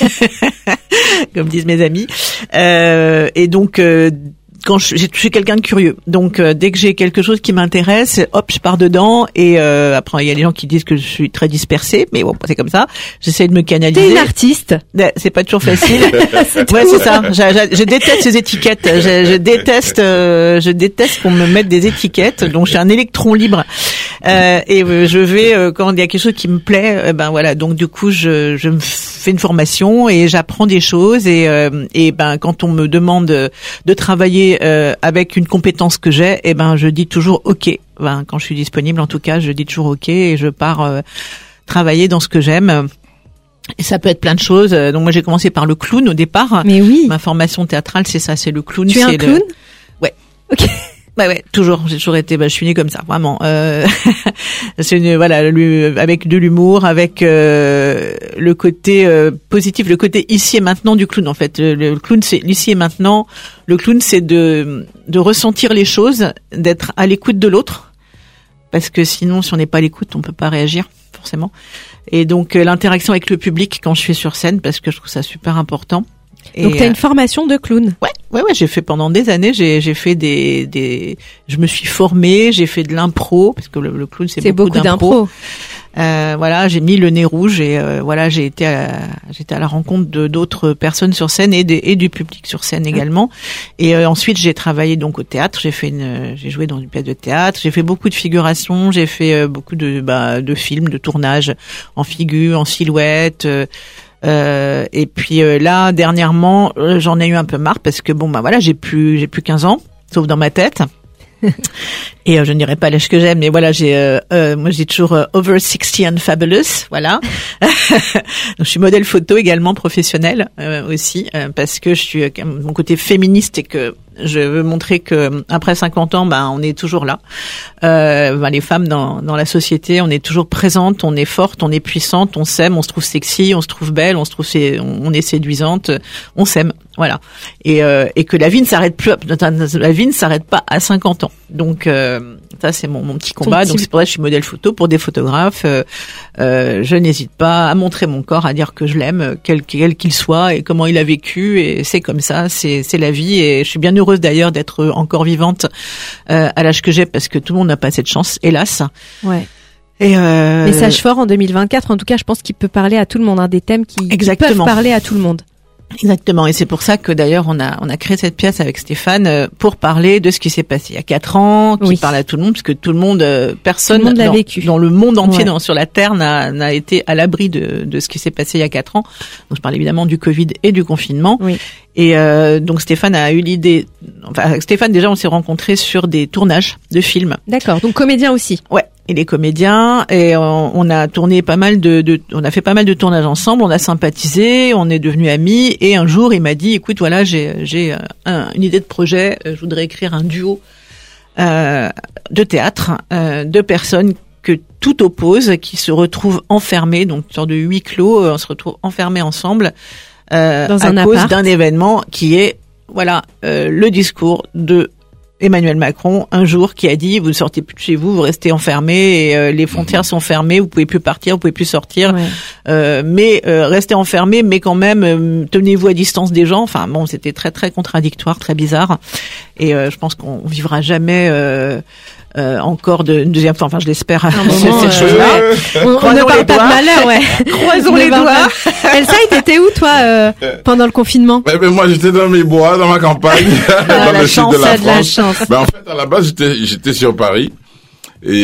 D: comme disent mes amis. Euh, et donc euh, quand je, je suis quelqu'un de curieux, donc euh, dès que j'ai quelque chose qui m'intéresse, hop, je pars dedans. Et euh, après, il y a des gens qui disent que je suis très dispersée, mais bon, c'est comme ça. J'essaie de me canaliser.
B: T'es une artiste.
D: C'est pas toujours facile. c'est ouais, c'est ça. Je, je, je déteste ces étiquettes. Je, je déteste, euh, je déteste qu'on me mette des étiquettes. Donc, je suis un électron libre. Euh, et euh, je vais euh, quand il y a quelque chose qui me plaît, euh, ben voilà. Donc du coup, je, je me fais une formation et j'apprends des choses. Et, euh, et ben quand on me demande de travailler Euh, avec une compétence que j'ai, eh ben je dis toujours OK. Ben, quand je suis disponible, en tout cas, je dis toujours OK et je pars euh, travailler dans ce que j'aime. Et ça peut être plein de choses. Donc moi j'ai commencé par le clown au départ.
B: Mais oui.
D: Ma formation théâtrale, c'est ça, c'est le clown.
B: Tu es
D: c'est
B: un clown ?
D: Le... Ouais.
B: OK.
D: Ouais ouais, toujours, j'ai toujours été, bah, je suis née comme ça, vraiment. Euh, c'est une, voilà, avec de l'humour, avec euh, le côté euh, positif, le côté ici et maintenant du clown. En fait, le, le clown, c'est l'ici et maintenant. Le clown, c'est de de ressentir les choses, d'être à l'écoute de l'autre, parce que sinon, si on n'est pas à l'écoute, on peut pas réagir forcément. Et donc euh, l'interaction avec le public quand je suis sur scène, parce que je trouve ça super important. Et
B: donc t'as une formation de clown.
D: Ouais, ouais, ouais. J'ai fait pendant des années. J'ai, j'ai fait des, des. Je me suis formée. J'ai fait de l'impro parce que le, le clown c'est,
B: c'est beaucoup, beaucoup d'impro.
D: d'impro. Euh, voilà, j'ai mis le nez rouge et euh, voilà, j'ai été, à, j'étais à la rencontre de d'autres personnes sur scène et, des, et du public sur scène également. Et euh, ensuite j'ai travaillé donc au théâtre. J'ai fait une, j'ai joué dans une pièce de théâtre. J'ai fait beaucoup de figurations. J'ai fait euh, beaucoup de, bah, de films, de tournages en figure, en silhouette. Euh, Euh, et puis euh, là dernièrement euh, j'en ai eu un peu marre parce que bon bah voilà j'ai plus j'ai plus quinze ans sauf dans ma tête Et euh, je ne dirais pas l'âge que j'aime, mais voilà, j'ai, euh, euh, moi je dis toujours euh, over sixty and fabulous, voilà. Donc, je suis modèle photo également professionnel euh, aussi, euh, parce que je suis euh, mon côté féministe et que je veux montrer que après cinquante ans, ben on est toujours là. Euh, ben, les femmes dans dans la société, on est toujours présentes, on est forte, on est puissante, on s'aime, on se trouve sexy, on se trouve belle, on se trouve on est séduisante, on s'aime, voilà. Et euh, et que la vie ne s'arrête plus, la vie ne s'arrête pas à cinquante ans. Donc euh, ça c'est mon mon petit combat. Petit... Donc c'est pour ça que je suis modèle photo pour des photographes. Euh, euh, je n'hésite pas à montrer mon corps, à dire que je l'aime, quel quel qu'il soit et comment il a vécu. Et c'est comme ça, c'est c'est la vie. Et je suis bien heureuse d'ailleurs d'être encore vivante euh, à l'âge que j'ai, parce que tout le monde n'a pas cette chance, hélas.
B: Ouais.
D: Et euh...
B: Message fort en deux mille vingt-quatre. En tout cas, je pense qu'il peut parler à tout le monde, hein, des thèmes qui, qui peuvent parler à tout le monde.
D: Exactement, et c'est pour ça que d'ailleurs on a on a créé cette pièce avec Stéphane euh, pour parler de ce qui s'est passé il y a quatre ans, qui oui. parle à tout le monde, parce que tout le monde, euh, personne
B: tout le monde l'a
D: dans,
B: vécu.
D: dans le monde entier,
B: ouais.
D: dans, sur la terre, n'a n'a été à l'abri de de ce qui s'est passé il y a quatre ans. Donc je parle évidemment du Covid et du confinement.
B: Oui.
D: Et euh, donc Stéphane a eu l'idée. Enfin, avec Stéphane déjà on s'est rencontrés sur des tournages de films.
B: D'accord, donc comédien aussi.
D: Ouais. Il est comédien et on, on a tourné pas mal de, de, on a fait pas mal de tournages ensemble, on a sympathisé, on est devenus amis et un jour il m'a dit, écoute voilà j'ai j'ai un, une idée de projet, je voudrais écrire un duo euh, de théâtre, euh, de personnes que tout oppose, qui se retrouvent enfermées, donc une sorte de huis clos, on se retrouve enfermés ensemble euh,
B: Dans
D: à
B: un
D: cause
B: appart.
D: d'un événement qui est voilà euh, le discours de Emmanuel Macron un jour qui a dit vous ne sortez plus de chez vous, vous restez enfermés et euh, les frontières sont fermées, vous pouvez plus partir, vous pouvez plus sortir,
B: ouais.
D: euh, mais euh, restez enfermés, mais quand même euh, tenez-vous à distance des gens. Enfin bon, c'était très très contradictoire, très bizarre, et euh, je pense qu'on vivra jamais euh, euh, encore de une deuxième fois. Enfin, je l'espère.
B: Un moment,
D: cette
B: euh,
D: chose-là.
B: On, on ne parle pas de malheur, ouais.
D: Croisons les doigts.
B: Elsa, t'étais où toi euh, pendant le confinement?
C: Ben, ben, moi, j'étais dans mes bois, dans ma campagne,
B: ah,
C: dans le sud de la
B: de la
C: France. Ben, en fait, à la base, j'étais, j'étais sur Paris. Et,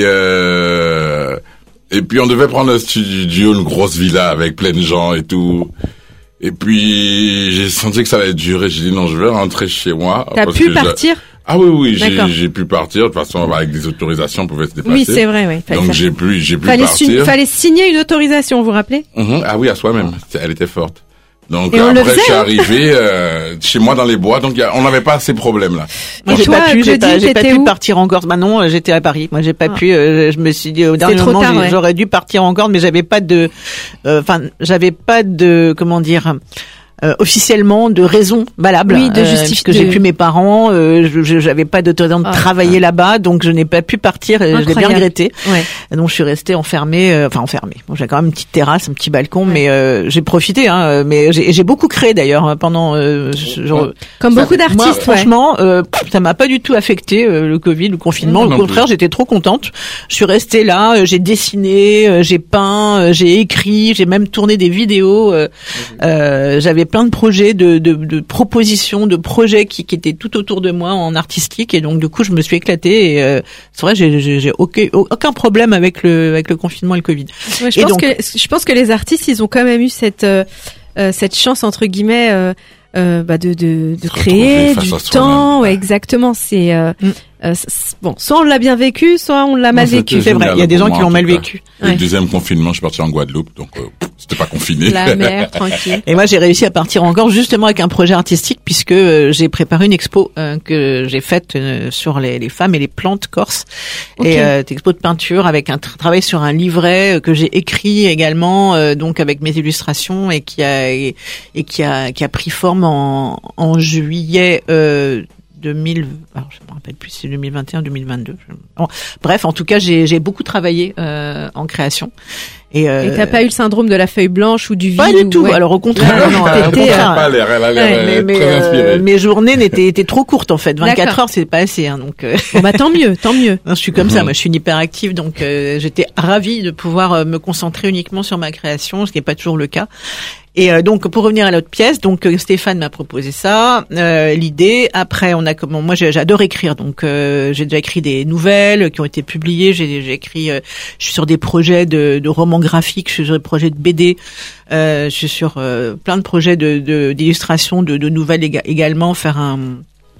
C: euh, et puis, on devait prendre un studio, une grosse villa avec plein de gens et tout. Et puis, j'ai senti que ça allait durer. J'ai dit non, je vais rentrer chez moi.
B: T'as
C: parce
B: pu
C: que
B: partir?
C: Je... Ah oui, oui, j'ai, j'ai pu partir. De toute façon, avec des autorisations, on pouvait se déplacer.
B: Oui, c'est vrai, oui.
C: Donc, faire... j'ai pu, j'ai pu
B: fallait
C: partir.
B: Su- fallait signer une autorisation, vous vous rappelez?
C: Mm-hmm. Ah oui, à soi-même. Elle était forte. Donc
B: et
C: après,
B: faisait,
C: je suis
B: hein.
C: arrivé euh, chez moi dans les bois, donc y a, on n'avait pas ces problèmes-là.
D: Moi, j'ai, toi, pas pu, j'ai pas, j'ai pas pu où? partir en Corse. Bah non, j'étais à Paris. Moi, j'ai pas ah. pu. Euh, je me suis dit au dernier moment, tard, ouais. j'aurais dû partir en Corse, mais j'avais pas de. Enfin, euh, j'avais pas de. Comment dire. Euh, officiellement de raison valable,
B: oui, de justice,
D: euh, puisque de... j'ai plus mes parents, euh, je, j'avais pas d'autorisation de oh, travailler ah. là-bas, donc je n'ai pas pu partir, et je l'ai bien regretté.
B: Ouais.
D: Donc je suis restée enfermée, euh, enfin enfermée. Bon, j'ai quand même une petite terrasse, un petit balcon, ouais. mais euh, j'ai profité. Hein, mais j'ai, j'ai beaucoup créé d'ailleurs pendant. Euh, je,
B: ouais. Comme
D: ça,
B: beaucoup d'artistes.
D: Moi,
B: ouais.
D: franchement, euh, ça m'a pas du tout affecté euh, le Covid, le confinement. Mmh, au contraire, j'étais trop contente. Je suis restée là, euh, j'ai dessiné, euh, j'ai peint, euh, j'ai écrit, j'ai même tourné des vidéos. Euh, mmh. euh, j'avais plein de projets de De, de propositions, de projets qui, qui étaient tout autour de moi en artistique, et donc du coup je me suis éclatée et euh, c'est vrai j'ai, j'ai, j'ai aucun, aucun problème avec le avec le confinement et le Covid.
B: Ouais, je
D: et
B: pense
D: donc,
B: que je pense que les artistes ils ont quand même eu cette euh, cette chance entre guillemets euh, euh, bah de de, de créer du temps, ouais, exactement. C'est euh, mm. euh, c'est, bon, soit on l'a bien vécu, soit on l'a mal
C: non,
B: vécu.
D: C'est vrai, il y a des gens qui l'ont mal vécu.
C: Le ouais. deuxième confinement, je suis parti en Guadeloupe, donc euh, c'était pas confiné.
B: La mer, tranquille.
D: Et moi, j'ai réussi à partir encore justement avec un projet artistique, puisque euh, j'ai préparé une expo euh, que j'ai faite euh, sur les, les femmes et les plantes corses. Okay. Et euh, une expo de peinture avec un tra- travail sur un livret euh, que j'ai écrit également, euh, donc avec mes illustrations, et qui a et, et qui a qui a pris forme en, en juillet. Euh, deux mille, alors je me rappelle plus si c'est deux mille vingt et un, deux mille vingt-deux. Bon, bref, en tout cas, j'ai, j'ai beaucoup travaillé euh, en création.
B: Et, euh, et t'as pas eu le syndrome de la feuille blanche ou du vide?
D: Pas du tout.
B: Ouais.
D: Alors au contraire, non, non,
C: au contraire, pas l'air, elle a l'air
D: ouais,
C: euh,
D: mais,
C: très
D: euh,
C: inspirée.
D: Mes journées n'étaient étaient trop courtes en fait. vingt-quatre D'accord. heures, c'est pas assez. Hein, donc. Euh...
B: Bon bah tant mieux, tant mieux.
D: Non, je suis comme mm-hmm. ça. Moi, je suis une hyperactive, donc euh, j'étais ravie de pouvoir euh, me concentrer uniquement sur ma création, ce qui n'est pas toujours le cas. Et euh, donc pour revenir à l'autre pièce, donc euh, Stéphane m'a proposé ça, euh, l'idée. Après, on a comment moi j'adore écrire, donc euh, j'ai déjà écrit des nouvelles qui ont été publiées. J'ai, j'ai écrit, euh, je suis sur des projets de, de romans graphiques, je suis sur des projets de B D, euh, je suis sur euh, plein de projets de, de d'illustration, de, de nouvelles ég- également. Faire un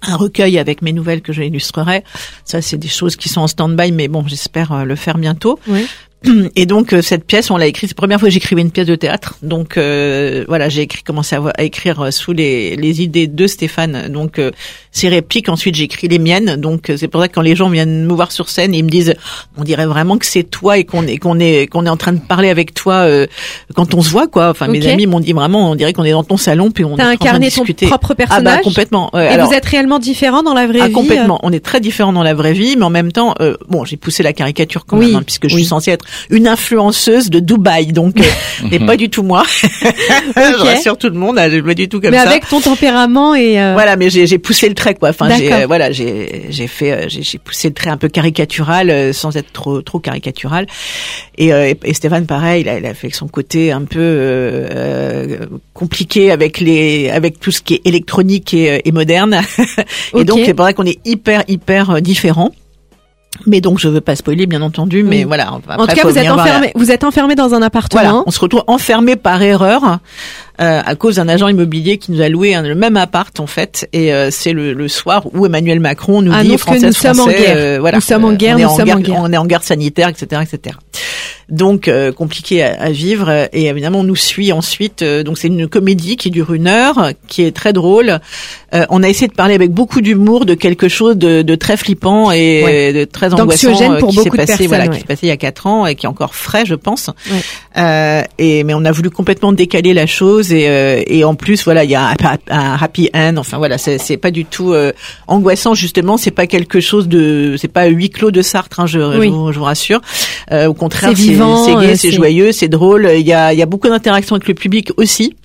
D: un recueil avec mes nouvelles que je illustrerai. Ça, c'est des choses qui sont en stand-by, mais bon, j'espère euh, le faire bientôt.
B: Oui.
D: Et donc euh, cette pièce, on l'a écrite. C'est la première fois que j'écrivais une pièce de théâtre. Donc euh, voilà, j'ai écrit, commencé à, à écrire sous les, les idées de Stéphane. Donc euh, ses répliques. Ensuite, j'ai écrit les miennes. Donc euh, c'est pour ça que quand les gens viennent me voir sur scène, ils me disent, on dirait vraiment que c'est toi et qu'on est qu'on est qu'on est en train de parler avec toi euh, quand on se voit, quoi. Enfin, okay. Mes amis m'ont dit vraiment, on dirait qu'on est dans ton salon puis on
B: T'as
D: est en train de discuter.
B: T'as incarné ton propre personnage.
D: Ah bah complètement. Ouais,
B: et
D: alors,
B: vous êtes réellement différents dans la vraie
D: ah,
B: vie.
D: Complètement. On est très différents dans la vraie vie, mais en même temps, euh, bon, j'ai poussé la caricature quand
B: oui.
D: même, hein, puisque je
B: oui.
D: suis censée être une influenceuse de Dubaï, donc euh, et pas du tout moi. Okay. Je rassure tout le monde, je pas du tout comme
B: mais
D: ça.
B: Mais avec ton tempérament et euh...
D: voilà, mais j'ai, j'ai poussé le trait, quoi. Enfin, j'ai, euh, voilà, j'ai, j'ai fait, euh, j'ai, j'ai poussé le trait un peu caricatural, euh, sans être trop, trop caricatural. Et, euh, et, et Stéphane, pareil, il a, il a fait son côté un peu euh, euh, compliqué avec les, avec tout ce qui est électronique et, et moderne. Et okay. Donc c'est pour ça qu'on est hyper, hyper euh, différents. Mais donc je veux pas spoiler bien entendu, mais oui. Voilà. Après,
B: en tout cas, vous êtes enfermé, la... vous êtes enfermé dans un appartement.
D: Voilà, on se retrouve enfermé par erreur euh, à cause d'un agent immobilier qui nous a loué un, le même appart en fait. Et euh, c'est le, le soir où Emmanuel Macron nous
B: ah,
D: dit
B: donc
D: français,
B: que nous
D: français,
B: sommes en guerre.
D: Euh, voilà,
B: nous sommes en guerre,
D: on
B: nous
D: est en
B: sommes
D: guerre,
B: en guerre.
D: on est en guerre sanitaire, et cetera, et cetera. Donc euh, compliqué à, à vivre. Et évidemment, on nous suit ensuite. Euh, donc c'est une comédie qui dure une heure, qui est très drôle. Euh, on a essayé de parler avec beaucoup d'humour de quelque chose de, de très flippant et
B: ouais.
D: de très angoissant
B: euh,
D: pour qui
B: beaucoup
D: s'est passé,
B: de personnes,
D: voilà,
B: ouais.
D: qui s'est passé il y a quatre ans et qui est encore frais, je pense.
B: Ouais.
D: Euh, et mais on a voulu complètement décaler la chose et, euh, et en plus, voilà, il y a un, un happy end. Enfin voilà, c'est, c'est pas du tout euh, angoissant justement. C'est pas quelque chose de, c'est pas huis clos de Sartre, hein, je,
B: oui.
D: je, vous, je vous rassure. Euh, au contraire,
B: c'est, vivant,
D: c'est, c'est gai,
B: euh,
D: c'est,
B: c'est
D: joyeux, c'est drôle. Il y a, il y a beaucoup d'interactions avec le public aussi.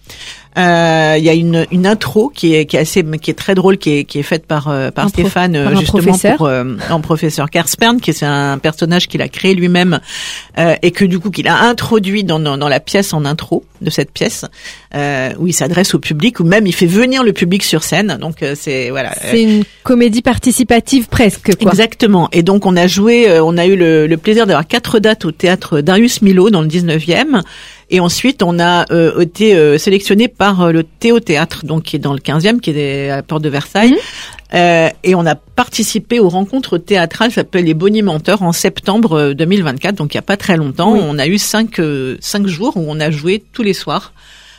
D: Euh, il y a une, une intro qui est, qui est assez, qui est très drôle, qui est, qui est faite par, euh, par
B: un
D: Stéphane,
B: pro, par
D: justement
B: professeur.
D: pour, euh, en professeur Kerspern, qui est un personnage qu'il a créé lui-même, euh, et que du coup qu'il a introduit dans, dans, dans la pièce en intro de cette pièce, euh, où il s'adresse au public, ou même il fait venir le public sur scène. Donc euh, c'est voilà.
B: C'est une comédie participative presque, quoi.
D: Exactement. Et donc on a joué, euh, on a eu le, le plaisir d'avoir quatre dates au théâtre Darius Milhaud dans le dix-neuvième. Et ensuite, on a euh, été euh, sélectionné par euh, le Théo-Théâtre, donc qui est dans le quinzième, qui est à la porte de Versailles. Mmh. Euh, et on a participé aux rencontres théâtrales, ça s'appelle les Bonimenteurs, en septembre deux mille vingt-quatre, donc il y a pas très longtemps. Oui. On a eu cinq euh, cinq jours où on a joué tous les soirs.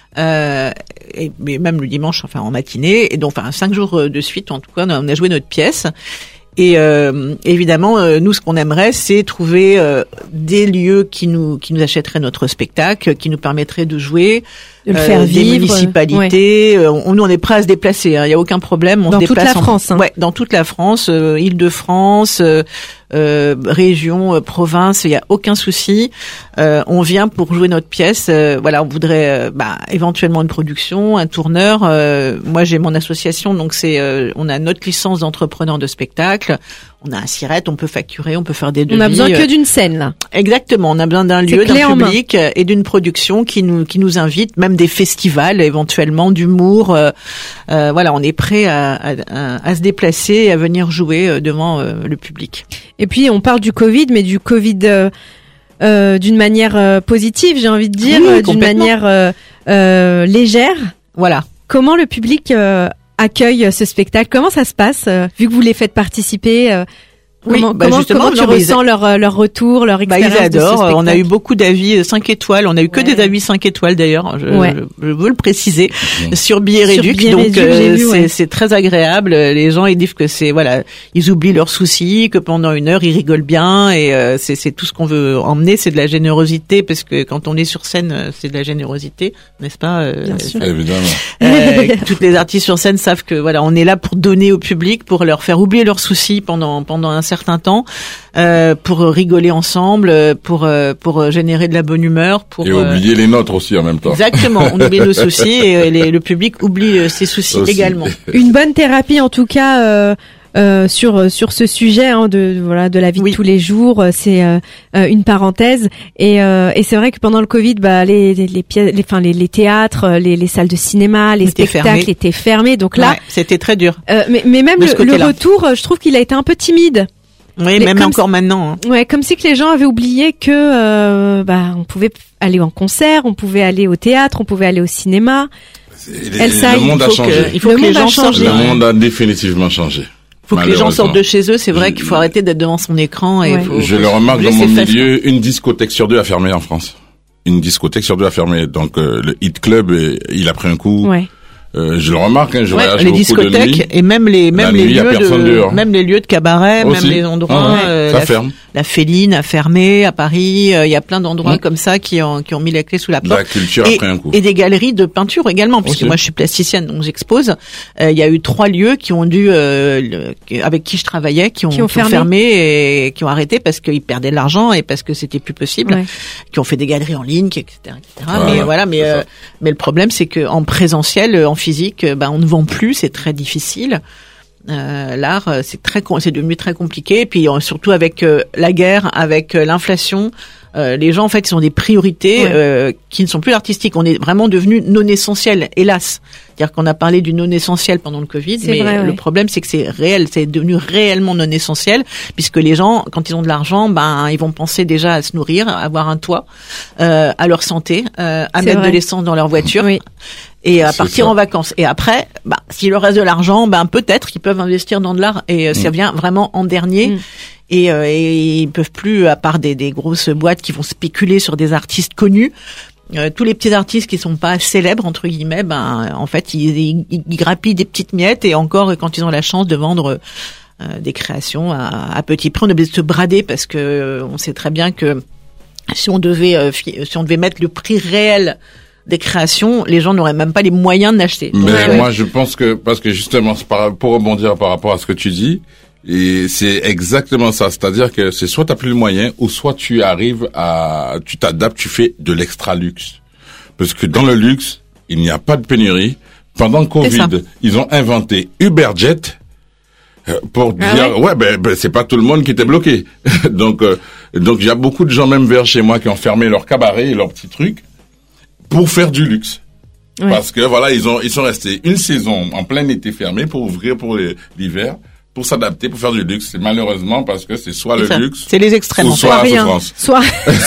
D: Euh, et mais même le dimanche, enfin en matinée. Et donc, enfin cinq jours de suite, en tout cas, on a joué notre pièce. Et euh, évidemment, euh, nous, ce qu'on aimerait, c'est trouver euh, des lieux qui nous qui nous achèteraient notre spectacle, qui nous permettraient de jouer,
B: de le euh, faire
D: des
B: vivre,
D: municipalités. Ouais. On, nous, on est prêts à se déplacer. Il hein, y a aucun problème. On
B: dans
D: se déplace
B: toute la
D: en,
B: France. Hein.
D: Ouais, dans toute la France, euh, Île-de-France, euh, euh, région, euh, province. Il y a aucun souci. Euh, on vient pour jouer notre pièce. Euh, voilà, on voudrait euh, bah, éventuellement une production, un tourneur. Euh, moi, j'ai mon association, donc c'est euh, on a notre licence d'entrepreneur de spectacle. On a un SIRET, on peut facturer, on peut faire des devis.
B: On a besoin que d'une scène, là.
D: Exactement. On a besoin d'un lieu, d'un public et d'une production qui nous qui nous invite, même des festivals éventuellement, d'humour. Euh, euh, voilà, on est prêt à, à, à se déplacer et à venir jouer devant euh, le public.
B: Et puis on parle du Covid, mais du Covid euh, euh, d'une manière euh, positive, j'ai envie de dire,
D: oui,
B: d'une manière euh, euh, légère.
D: Voilà.
B: Comment le public euh, accueille ce spectacle? Comment ça se passe, euh, vu que vous les faites participer euh,
D: Oui,
B: comment,
D: bah
B: comment,
D: justement,
B: comment tu
D: non,
B: ressens ils... leur leur retour, leur expérience?
D: Bah, ils adorent.
B: De ce spectacle.
D: On a eu beaucoup d'avis cinq étoiles. On a eu que
B: ouais.
D: des avis cinq étoiles d'ailleurs. Je,
B: ouais.
D: je, je veux le préciser mmh. sur Billet
B: sur
D: Réduc.
B: Billet
D: Donc
B: Réduc,
D: euh,
B: vu,
D: c'est,
B: ouais.
D: c'est très agréable. Les gens ils disent que c'est voilà, ils oublient leurs soucis, que pendant une heure ils rigolent bien et euh, c'est c'est tout ce qu'on veut emmener. C'est de la générosité parce que quand on est sur scène, c'est de la générosité, n'est-ce pas? euh,
B: Bien sûr.
C: Évidemment.
D: Euh, toutes les artistes sur scène savent que voilà, on est là pour donner au public, pour leur faire oublier leurs soucis pendant pendant un certain temps. Euh, pour rigoler ensemble, pour pour générer de la bonne humeur, pour
C: et oublier euh... les nôtres aussi en même temps.
D: Exactement, on oublie nos soucis et les, le public oublie ses soucis aussi. Également.
B: Une bonne thérapie en tout cas euh, euh, sur sur ce sujet hein, de voilà de la vie oui. de tous les jours. C'est euh, une parenthèse et euh, et c'est vrai que pendant le Covid, bah les les les les, enfin, les, les théâtres, les les salles de cinéma, les
D: était
B: spectacles
D: fermé.
B: étaient fermés. Donc là,
D: ouais, c'était très dur.
B: Euh, mais mais même le, le retour, je trouve qu'il a été un peu timide.
D: Oui, les, même encore si, maintenant. Hein.
B: Ouais, comme si que les gens avaient oublié que euh, bah on pouvait aller en concert, on pouvait aller au théâtre, on pouvait aller au cinéma. Elsa,
C: le monde
B: il
C: a
B: faut
C: changé.
B: que, il faut
D: Le
B: que les
D: monde a
B: gens
D: changé.
B: sortent.
C: Le monde a définitivement changé.
D: Faut que les gens sortent de chez eux. C'est vrai qu'il faut arrêter d'être devant son écran. Et
B: Ouais.
D: faut,
C: Je
D: faut
C: le remarque dans
D: bouger
C: mon
D: ses fesses,
C: milieu, une discothèque sur deux a fermé en France. Une discothèque sur deux a fermé. Donc euh, le Hit Club, euh, il a pris un coup.
B: Ouais.
C: Euh, je le remarque, hein, je
D: Ouais,
C: voyage
D: les
C: beaucoup de nuit.
D: discothèques et même les même
C: La
D: les
C: nuit, y a
D: lieux
C: personne
D: de
C: dehors.
D: même les lieux de cabaret,
C: Aussi.
D: même les endroits.
C: Ah ouais,
D: euh,
C: ça
D: la,
C: ferme.
D: la Féline a fermé à Paris. Il y a plein d'endroits
C: Mm.
D: comme ça qui ont qui ont mis la clé sous la porte.
C: La culture
D: et,
C: a pris un coup.
D: et des galeries de peinture également, puisque
C: Aussi.
D: moi je suis plasticienne, donc j'expose. Euh, Il y a eu trois lieux qui ont dû, euh, le- avec qui je travaillais, qui ont,
B: Qui ont fermé.
D: fermé et qui ont arrêté parce qu'ils perdaient de l'argent et parce que c'était plus possible.
B: Ouais.
D: Qui ont fait des galeries en ligne, et cetera, et cetera.
C: Voilà,
D: mais voilà, mais
C: c'est ça.
D: euh, mais le problème c'est que en présentiel, euh, en physique, euh, ben on ne vend plus, c'est très difficile. Euh, l'art, euh, c'est très, com- c'est devenu très compliqué. Et puis euh, surtout avec euh, la guerre, avec euh, l'inflation, euh, les gens en fait ils ont des priorités
B: Ouais.
D: euh, qui ne sont plus artistiques. On est vraiment devenu non essentiel, hélas. C'est-à-dire qu'on a parlé du non essentiel pendant le Covid,
B: C'est
D: mais
B: vrai,
D: le
B: ouais.
D: problème c'est que c'est réel, c'est devenu réellement non essentiel, puisque les gens, quand ils ont de l'argent, ben ils vont penser déjà à se nourrir, à avoir un toit, euh, à leur santé, euh, à
B: C'est
D: mettre
B: vrai.
D: de l'essence dans leur voiture.
B: Oui.
D: Et à
C: C'est
D: partir
C: ça.
D: en vacances. Et après, bah, s'il leur reste de l'argent, ben peut-être qu'ils peuvent investir dans de l'art. Et euh, ça vient vraiment en dernier.
B: Mm.
D: Et, euh, et ils peuvent plus, à part des, des grosses boîtes qui vont spéculer sur des artistes connus. Euh, tous les petits artistes qui sont pas célèbres entre guillemets, ben en fait ils, ils, ils grappillent des petites miettes et encore quand ils ont la chance de vendre euh, des créations à, à petit prix, on est obligé de se brader parce que euh, on sait très bien que si on devait euh, fi- si on devait mettre le prix réel des créations, les gens n'auraient même pas les moyens de l'acheter.
C: Mais
D: Ouais, ouais.
C: moi, je pense que, parce que justement, c'est par- pour rebondir par rapport à ce que tu dis, et c'est exactement ça. C'est-à-dire que c'est soit t'as plus le moyen, ou soit tu arrives à, tu t'adaptes, tu fais de l'extra luxe. Parce que dans le luxe, il n'y a pas de pénurie. Pendant le
D: C'est ça.
C: Covid, ils ont inventé Uberjet, euh, pour
B: Ah
C: dire, ouais, ben, ben, c'est pas tout le monde qui était bloqué. donc, euh, donc il y a beaucoup de gens, même vers chez moi, qui ont fermé leur cabaret et leurs petits trucs pour faire du luxe.
B: Ouais.
C: Parce que voilà, ils ont ils sont restés une saison en plein été fermés pour ouvrir pour les- l'hiver, pour s'adapter, pour faire du luxe. C'est malheureusement parce que c'est soit
D: C'est
C: le
D: ça.
C: luxe,
D: C'est les extrêmes.
C: ou
D: en fait.
C: soit la
B: rien.
C: souffrance.
B: Soit.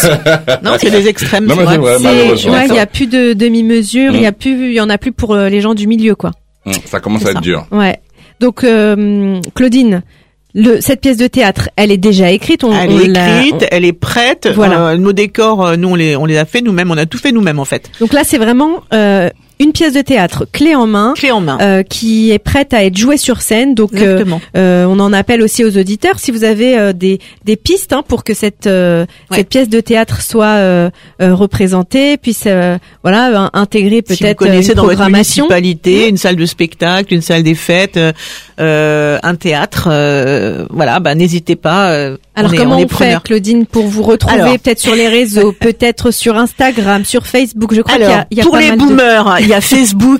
D: Non, c'est les extrêmes.
C: Non, mais c'est vrai,
B: C'est-
C: malheureusement.
B: ouais, il y a plus de demi-mesure, il y a
C: Mm.
B: plus, il y en a plus pour euh, les gens du milieu, quoi.
C: Hum, Ça commence
D: C'est
C: à être
D: ça.
C: dur.
B: Ouais. Donc, euh, Claudine, le, cette pièce de théâtre, elle est déjà écrite. On,
D: Elle
B: on
D: est
B: l'a-
D: écrite, elle est prête.
B: Voilà.
D: Euh, nos décors, euh, nous on les on les a fait nous-mêmes. On a tout fait nous-mêmes en fait.
B: on- Donc là, c'est vraiment euh, une pièce de théâtre clé en main.
D: Clé en main.
B: Euh, qui est prête à être jouée sur scène. Donc, euh,
D: Exactement.
B: euh, on en appelle aussi aux auditeurs si vous avez euh, des des pistes hein, pour que cette euh,
D: Ouais.
B: cette pièce de théâtre soit euh, euh, représentée, puisse euh, voilà in- intégrer
D: Si vous
B: peut-être
D: connaissez
B: une
D: dans votre
B: programmation.
D: municipalité, une salle de spectacle, une salle des fêtes, euh, euh, un théâtre, euh, voilà, bah n'hésitez pas. euh,
B: Alors
D: on est,
B: comment
D: on
B: on,
D: est
B: fait,
D: preneurs.
B: Claudine, pour vous retrouver
D: Alors.
B: peut-être sur les réseaux, peut-être sur Instagram, sur Facebook. Je crois qu'il y
D: Alors,
B: a, il y a
D: pour
B: pas
D: les
B: mal
D: boomers, il y a Facebook.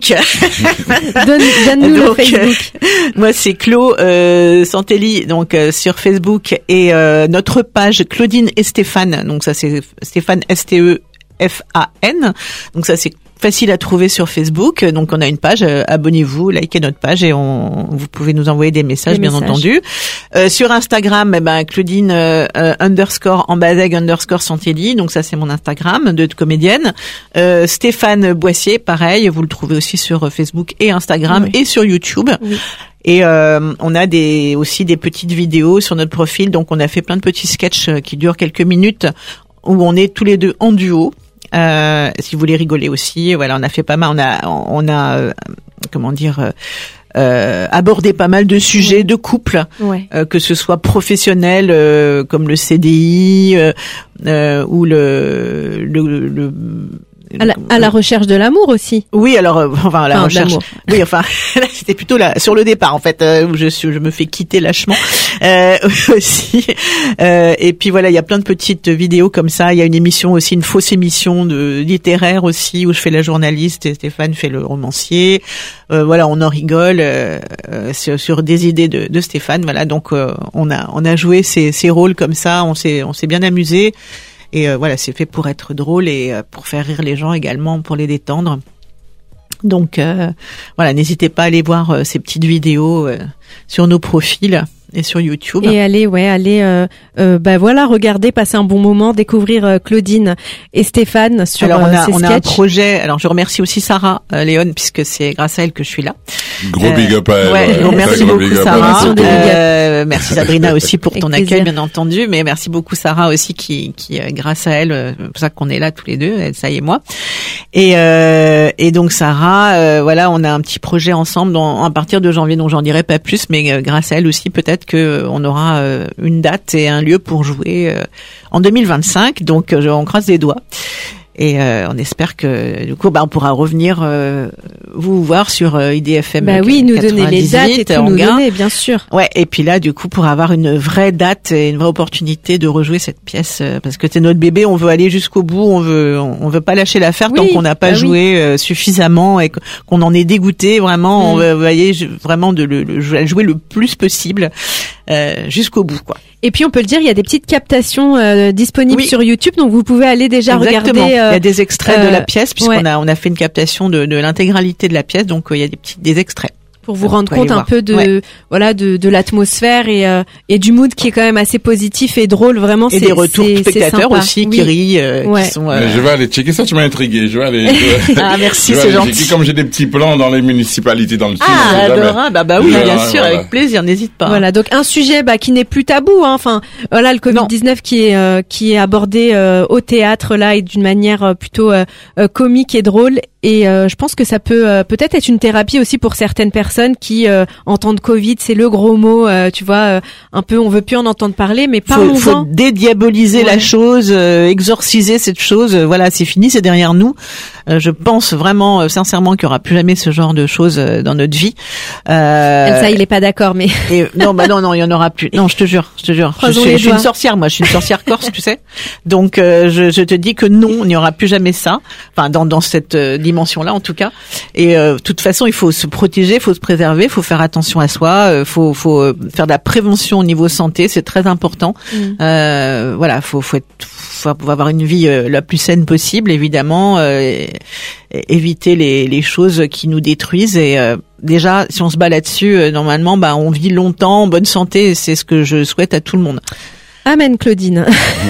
B: de... Donne, donne-nous le
D: Donc,
B: Facebook.
D: Moi, c'est Clo euh, Santelli, donc euh, sur Facebook et euh, notre page Claudine et Stéphane. Donc ça, c'est Stéphane S T E F A N. Donc ça, c'est facile à trouver sur Facebook. Donc on a une page. euh, abonnez-vous, likez notre page et on, vous pouvez nous envoyer des messages,
B: Des
D: bien
B: messages.
D: entendu. Euh, sur Instagram, eh ben Claudine euh, euh, underscore Ambazeg underscore Santelli. Donc ça, c'est mon Instagram de comédienne. Euh, Stéphane Boissier, pareil. Vous le trouvez aussi sur Facebook et Instagram
B: Oui.
D: et sur YouTube.
B: Oui.
D: Et euh, on a des aussi des petites vidéos sur notre profil. Donc on a fait plein de petits sketchs euh, qui durent quelques minutes où on est tous les deux en duo. Euh, si vous voulez rigoler aussi, voilà, on a fait pas mal. On a on a euh, comment dire euh, euh, abordé pas mal de sujets de couple,
B: Ouais.
D: euh, que ce soit professionnel euh, comme le C D I euh, euh, ou le le, le
B: À la, à la recherche de l'amour aussi.
D: oui, alors euh, enfin la
B: Enfin,
D: recherche.
B: d'amour.
D: Oui, enfin là c'était plutôt là sur le départ en fait euh, où je suis, je me fais quitter lâchement euh, aussi. Euh, et puis voilà, il y a plein de petites vidéos comme ça. Il y a une émission aussi, une fausse émission de littéraire aussi où je fais la journaliste et Stéphane fait le romancier. Euh, voilà, on en rigole euh, euh, sur, sur des idées de, de Stéphane. Voilà, donc euh, on a on a joué ces, ces rôles comme ça. On s'est on s'est bien amusé. Et euh, voilà, c'est fait pour être drôle et euh, pour faire rire les gens également, pour les détendre. Donc euh, voilà, n'hésitez pas à aller voir euh, ces petites vidéos euh, sur nos profils. et sur YouTube.
B: Et allez, ouais, allez, euh, euh, bah voilà, regarder, passer un bon moment, découvrir euh, Claudine et Stéphane sur
D: alors, on a,
B: euh, ces
D: on
B: sketchs.
D: a un projet. Alors, je remercie aussi Sarah euh, Léon, puisque c'est grâce à elle que je suis là.
C: Gros euh, big up à elle.
D: Ouais,
C: ouais,
D: bon, merci
C: gros
D: beaucoup
C: big up
D: Sarah.
C: à
D: Euh, merci Sabrina aussi pour ton
B: Avec
D: accueil,
B: plaisir.
D: bien entendu. Mais merci beaucoup Sarah aussi qui, qui euh, grâce à elle, euh, c'est pour ça qu'on est là tous les deux, Elsa et moi. Et, euh, et donc Sarah, euh, voilà, on a un petit projet ensemble dans, à partir de janvier, dont j'en dirai pas plus, mais euh, grâce à elle aussi, peut-être que euh, on aura euh, une date et un lieu pour jouer euh, en deux mille vingt-cinq. Donc euh, on croise les doigts. Et euh, on espère que du coup, bah, on pourra revenir euh, vous voir sur euh, I D F M.
B: Bah oui, nous donner les dates et tout nous donner, bien sûr.
D: Ouais, et puis là, du coup, pour avoir une vraie date et une vraie opportunité de rejouer cette pièce, euh, parce que c'est notre bébé, on veut aller jusqu'au bout, on veut, on veut pas lâcher l'affaire
B: oui,
D: tant qu'on n'a pas
B: bah
D: joué
B: oui.
D: euh, suffisamment et qu'on en est dégoûté. Vraiment,
B: mmh.
D: on veut, vous voyez, vraiment de le, le jouer le plus possible euh, jusqu'au bout, quoi.
B: Et puis on peut le dire, il y a des petites captations euh, disponibles oui. sur YouTube, donc vous pouvez aller déjà
D: Exactement.
B: regarder. Euh,
D: il y a des extraits
B: euh,
D: de la pièce puisqu'on
B: ouais.
D: a on a fait une captation de, de l'intégralité de la pièce, donc euh, il y a des petits des extraits.
B: Pour vous rendre compte un peu de
D: ouais.
B: voilà de, de l'atmosphère et euh, et du mood qui est quand même assez positif et drôle, vraiment.
D: Et
B: c'est,
D: des retours
B: c'est,
D: spectateurs
B: c'est
D: aussi
B: oui.
D: qui rient, euh,
B: ouais.
D: qui sont. Euh...
C: Mais je vais aller checker ça, tu m'as intrigué. Je vais aller. Je vais,
D: ah merci,
C: je vais
D: c'est
C: aller
D: gentil.
C: checker, comme j'ai des petits plans dans les municipalités dans le sud.
D: Ah, adorable. Bah bah oui,
C: voilà,
D: bien sûr,
C: voilà.
D: avec plaisir, n'hésite pas.
B: Voilà, donc un sujet bah qui n'est plus tabou, hein. Enfin, voilà, le covid dix-neuf non. qui est euh, qui est abordé euh, au théâtre là et d'une manière euh, plutôt euh, euh, comique et drôle. Et euh, je pense que ça peut euh, peut-être être une thérapie aussi pour certaines personnes qui euh, entendent Covid, c'est le gros mot, euh, tu vois, euh, un peu on veut plus en entendre parler, mais parlons-en.
D: Faut, faut dédiaboliser ouais. la chose, euh, exorciser cette chose. Euh, voilà, c'est fini, c'est derrière nous. Euh, je pense vraiment, euh, sincèrement, qu'il y aura plus jamais ce genre de choses euh, dans notre vie.
B: Euh, ça, il est pas d'accord, mais
D: et, non, bah non, non, il y en aura plus. Non, je te jure, je te jure. Je suis, je suis une sorcière, moi, je suis une sorcière corse, tu sais. Donc, euh, je, je te dis que non, il n'y aura plus jamais ça. Enfin, dans dans cette euh, dimension-là, en tout cas. Et euh, de toute façon, il faut se protéger, il faut se préserver, il faut faire attention à soi, il euh, faut, faut euh, faire de la prévention au niveau santé, c'est très important. Mmh. Euh, voilà, faut, faut, être, faut avoir une vie euh, la plus saine possible, évidemment, euh, et, et éviter les, les choses qui nous détruisent. Et euh, déjà, si on se bat là-dessus, euh, normalement, bah, on vit longtemps, en bonne santé, et c'est ce que je souhaite à tout le monde.
B: Amen, Claudine.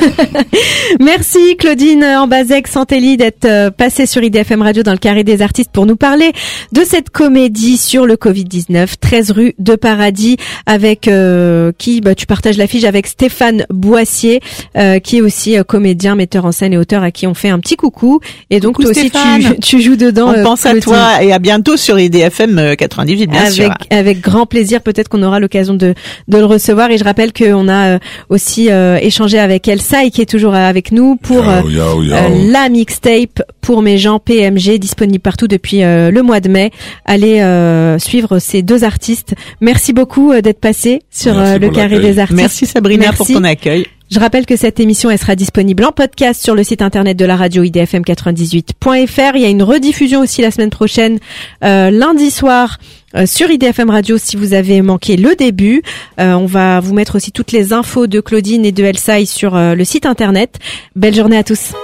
B: Merci, Claudine Ambazec Santelli, d'être euh, passée sur I D F M Radio dans le carré des artistes pour nous parler de cette comédie sur le covid dix-neuf, treize rue de Paradis, avec euh, qui bah, tu partages l'affiche avec Stéphane Boissier, euh, qui est aussi euh, comédien, metteur en scène et auteur, à qui on fait un petit coucou. Et donc coucou toi aussi, tu, tu joues dedans.
D: On
B: euh,
D: pense
B: Claudine.
D: à toi et à bientôt sur I D F M quatre-vingt-dix-huit, bien
B: avec,
D: sûr.
B: Avec grand plaisir. Peut-être qu'on aura l'occasion de, de le recevoir. Et je rappelle qu'on a euh, aussi Euh, échanger avec Elsa, qui est toujours avec nous pour euh,
C: yo, yo, yo.
B: Euh, la mixtape Pour mes gens P M G, disponible partout depuis euh, le mois de mai. Allez euh, suivre ces deux artistes. Merci beaucoup euh, d'être passé sur euh, le carré l'accueil. Des artistes.
D: Merci Sabrina Merci. Pour ton accueil.
B: Je rappelle que cette émission, elle sera disponible en podcast sur le site internet de la radio I D F M quatre-vingt-dix-huit point F R. Il y a une rediffusion aussi la semaine prochaine, euh, lundi soir, euh, sur I D F M Radio si vous avez manqué le début. Euh, on va vous mettre aussi toutes les infos de Claudine et de Elsa sur euh, le site internet. Belle journée à tous.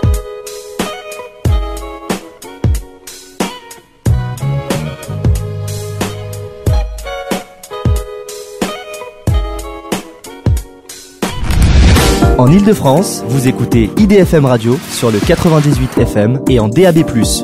A: En Ile-de-France, vous écoutez I D F M Radio sur le quatre-vingt-dix-huit F M et en D A B plus.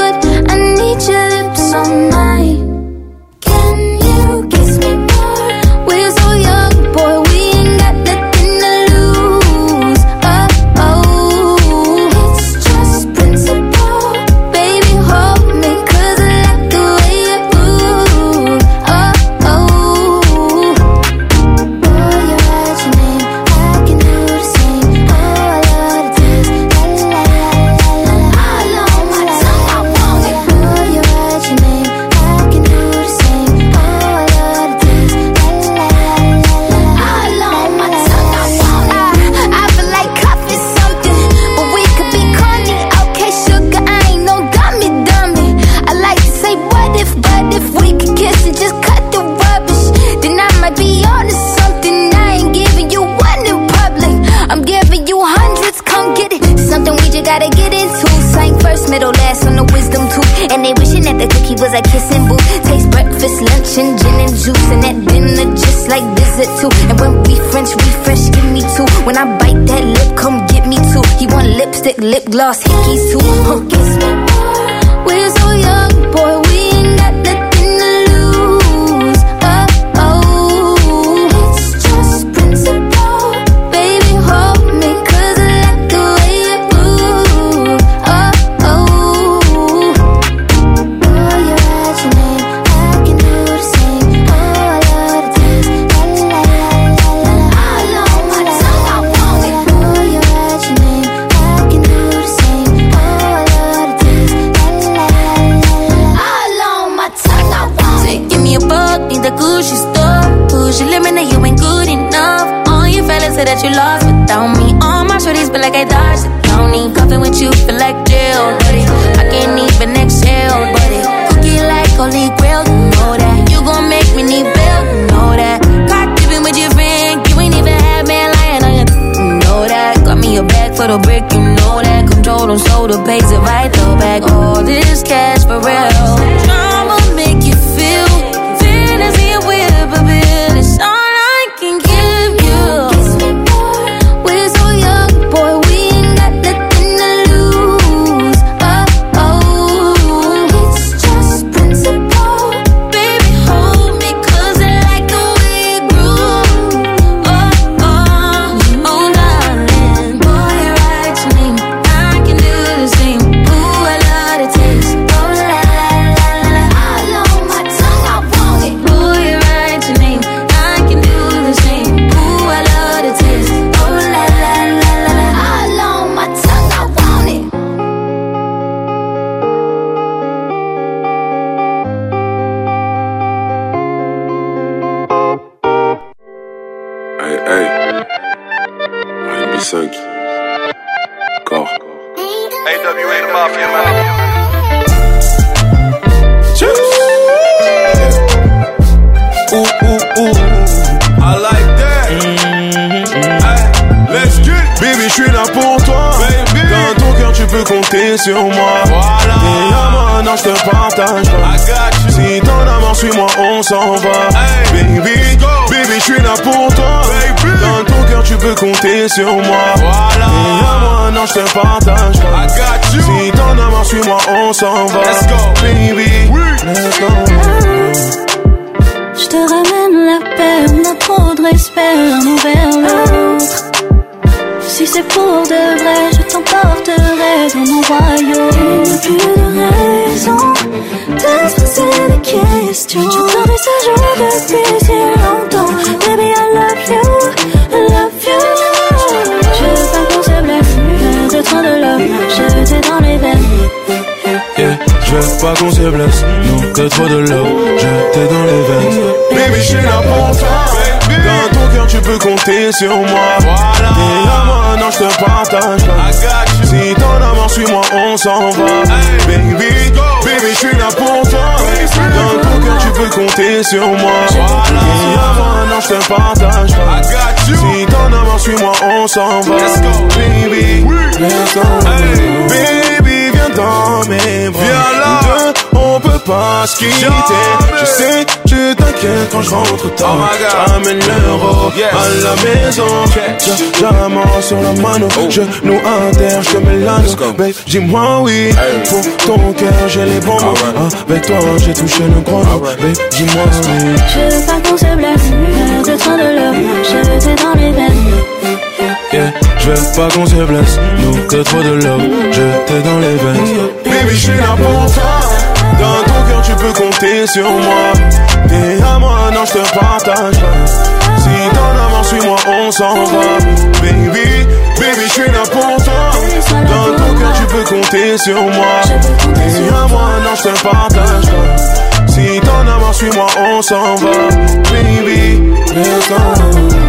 H: Can you kiss me more? you gotta get into. Slang first, middle, last on the wisdom tooth. And they wishing that the cookie was a kissing booth. Taste breakfast, lunch, and gin and juice. And that dinner just like visit too. And when we French refresh, give me two. When I bite that lip, come get me two. He want lipstick, lip gloss, hickeys too. Huh, kiss me more. We're so young, boy, we ain't got nothing to lose. Oh, oh, it's just principle. Baby, hold me, cause I like the way you move. Oh, oh, boy, you write your name, I can do the same. Oh, I love the taste, la la la la la la. All on my tongue, I want it. Boy, you write your name, I can do the same. Oh, I love the taste, la la la la la. All on my tongue, I want it. Give me a buck, need the Gucci stuff. Push your limit, now you ain't good enough. All your fellas say that you lost without me. All my shorties feel like I dodged the county. Coughing with you feel like jail, buddy. I can't even exhale, buddy. Cookie like holy grail, you know that. You gon' make me need bail, you know that. Caught dipping with your friend, you ain't even had man lying on you, you know that. Got me a bag for the brick, you know that. Control them so the pays if I throw back all this cash for real. I'ma make you feel fantasy and whip a bill. It's all I can give you. Kiss me more. We're so young, boy, we ain't got nothing to lose. Oh, oh, it's just principle. Baby, hold me, cause I like the way you groove. Oh, oh, oh, darling. Boy, you write your name, I can do the same. Ooh, I love the taste. Oh, la, la, la, la, la. All on my tongue, I want it. Boy, you write your name, I can do the same. Ooh, I love the taste. Oh, la, la, la, la, la. All on my tongue, I want it.
F: Hey, hey. R and B cinq. Encore.
I: A W A the Mafia, man.
F: Ooh, ooh, ooh. I like that. Mm-hmm. Hey, let's get it. Baby, je suis là pour toi. Baby. Dans ton cœur, tu peux compter sur moi. Voilà. T'es à moi, non, je te partage pas. I got you. Si t'en as marre, suis-moi, on s'en va. Hey. Baby, go. Baby, je suis là pour toi. Baby. Dans ton cœur, tu peux compter sur moi. Voilà. T'es à moi, non, je te partage pas. I got you. Si t'en as marre, suis-moi, on s'en va. Let's go. Baby, oui. Let's go.
H: Je te ramène la paix, on a trop de respect l'un envers l'autre. Si c'est pour de vrai, je t'emporterai dans mon royaume. Il n'y a plus de raison de se poser des questions. J'attendais ce jour depuis si longtemps. Baby, I love you, I love you. Je veux pas qu'on se blesse, faire de trop de love. Je t'ai dans les veines.
F: Yeah, je veux pas qu'on se blesse, non, que trop de love, je t'ai dans les veines. Baby, je suis là pour toi. Dans ton cœur, tu peux compter sur moi. Voilà. T'es à moi, non, je te partage pas. Si t'en as marre, suis-moi, on s'en va. Hey. Baby, go. Baby, je suis là pour toi. Dans ton cœur, tu peux compter sur moi. Voilà. T'es à moi, non, je te partage pas. Si t'en as marre, suis-moi, on s'en va. Let's go. Baby, oui. Let's go. Hey. Baby, viens dans mes bras. Viens là. Deux, on peut pas se quitter. Jamais. Je sais, je t'inquiète quand je rentre tard. Oh j'amène l'euro yes. à la maison. J'amène sur la mano. Oh. Genou à terre, je te mets l'anneau. Babe, dis-moi oui. Hey. Pour ton cœur, j'ai les bons mots. Right. Avec toi, j'ai touché le chrono. Right. Babe, dis-moi oui.
H: Je veux pas qu'on se blesse. Faire de trop de love. Je t'ai dans les veines.
F: Yeah. Je veux pas qu'on se blesse. Nous, que trop de love. Je t'ai dans les veines. Baby, je suis là pour toi. Dans ton cœur, tu peux compter sur moi. T'es à moi, non, je te partage pas. Si t'en as marre, suis-moi, on s'en va. Baby, baby, je suis là pour toi. Dans ton cœur, tu peux compter sur moi. T'es à moi, non, je te partage pas. Si t'en as marre, suis-moi, on s'en va. Baby, let's go.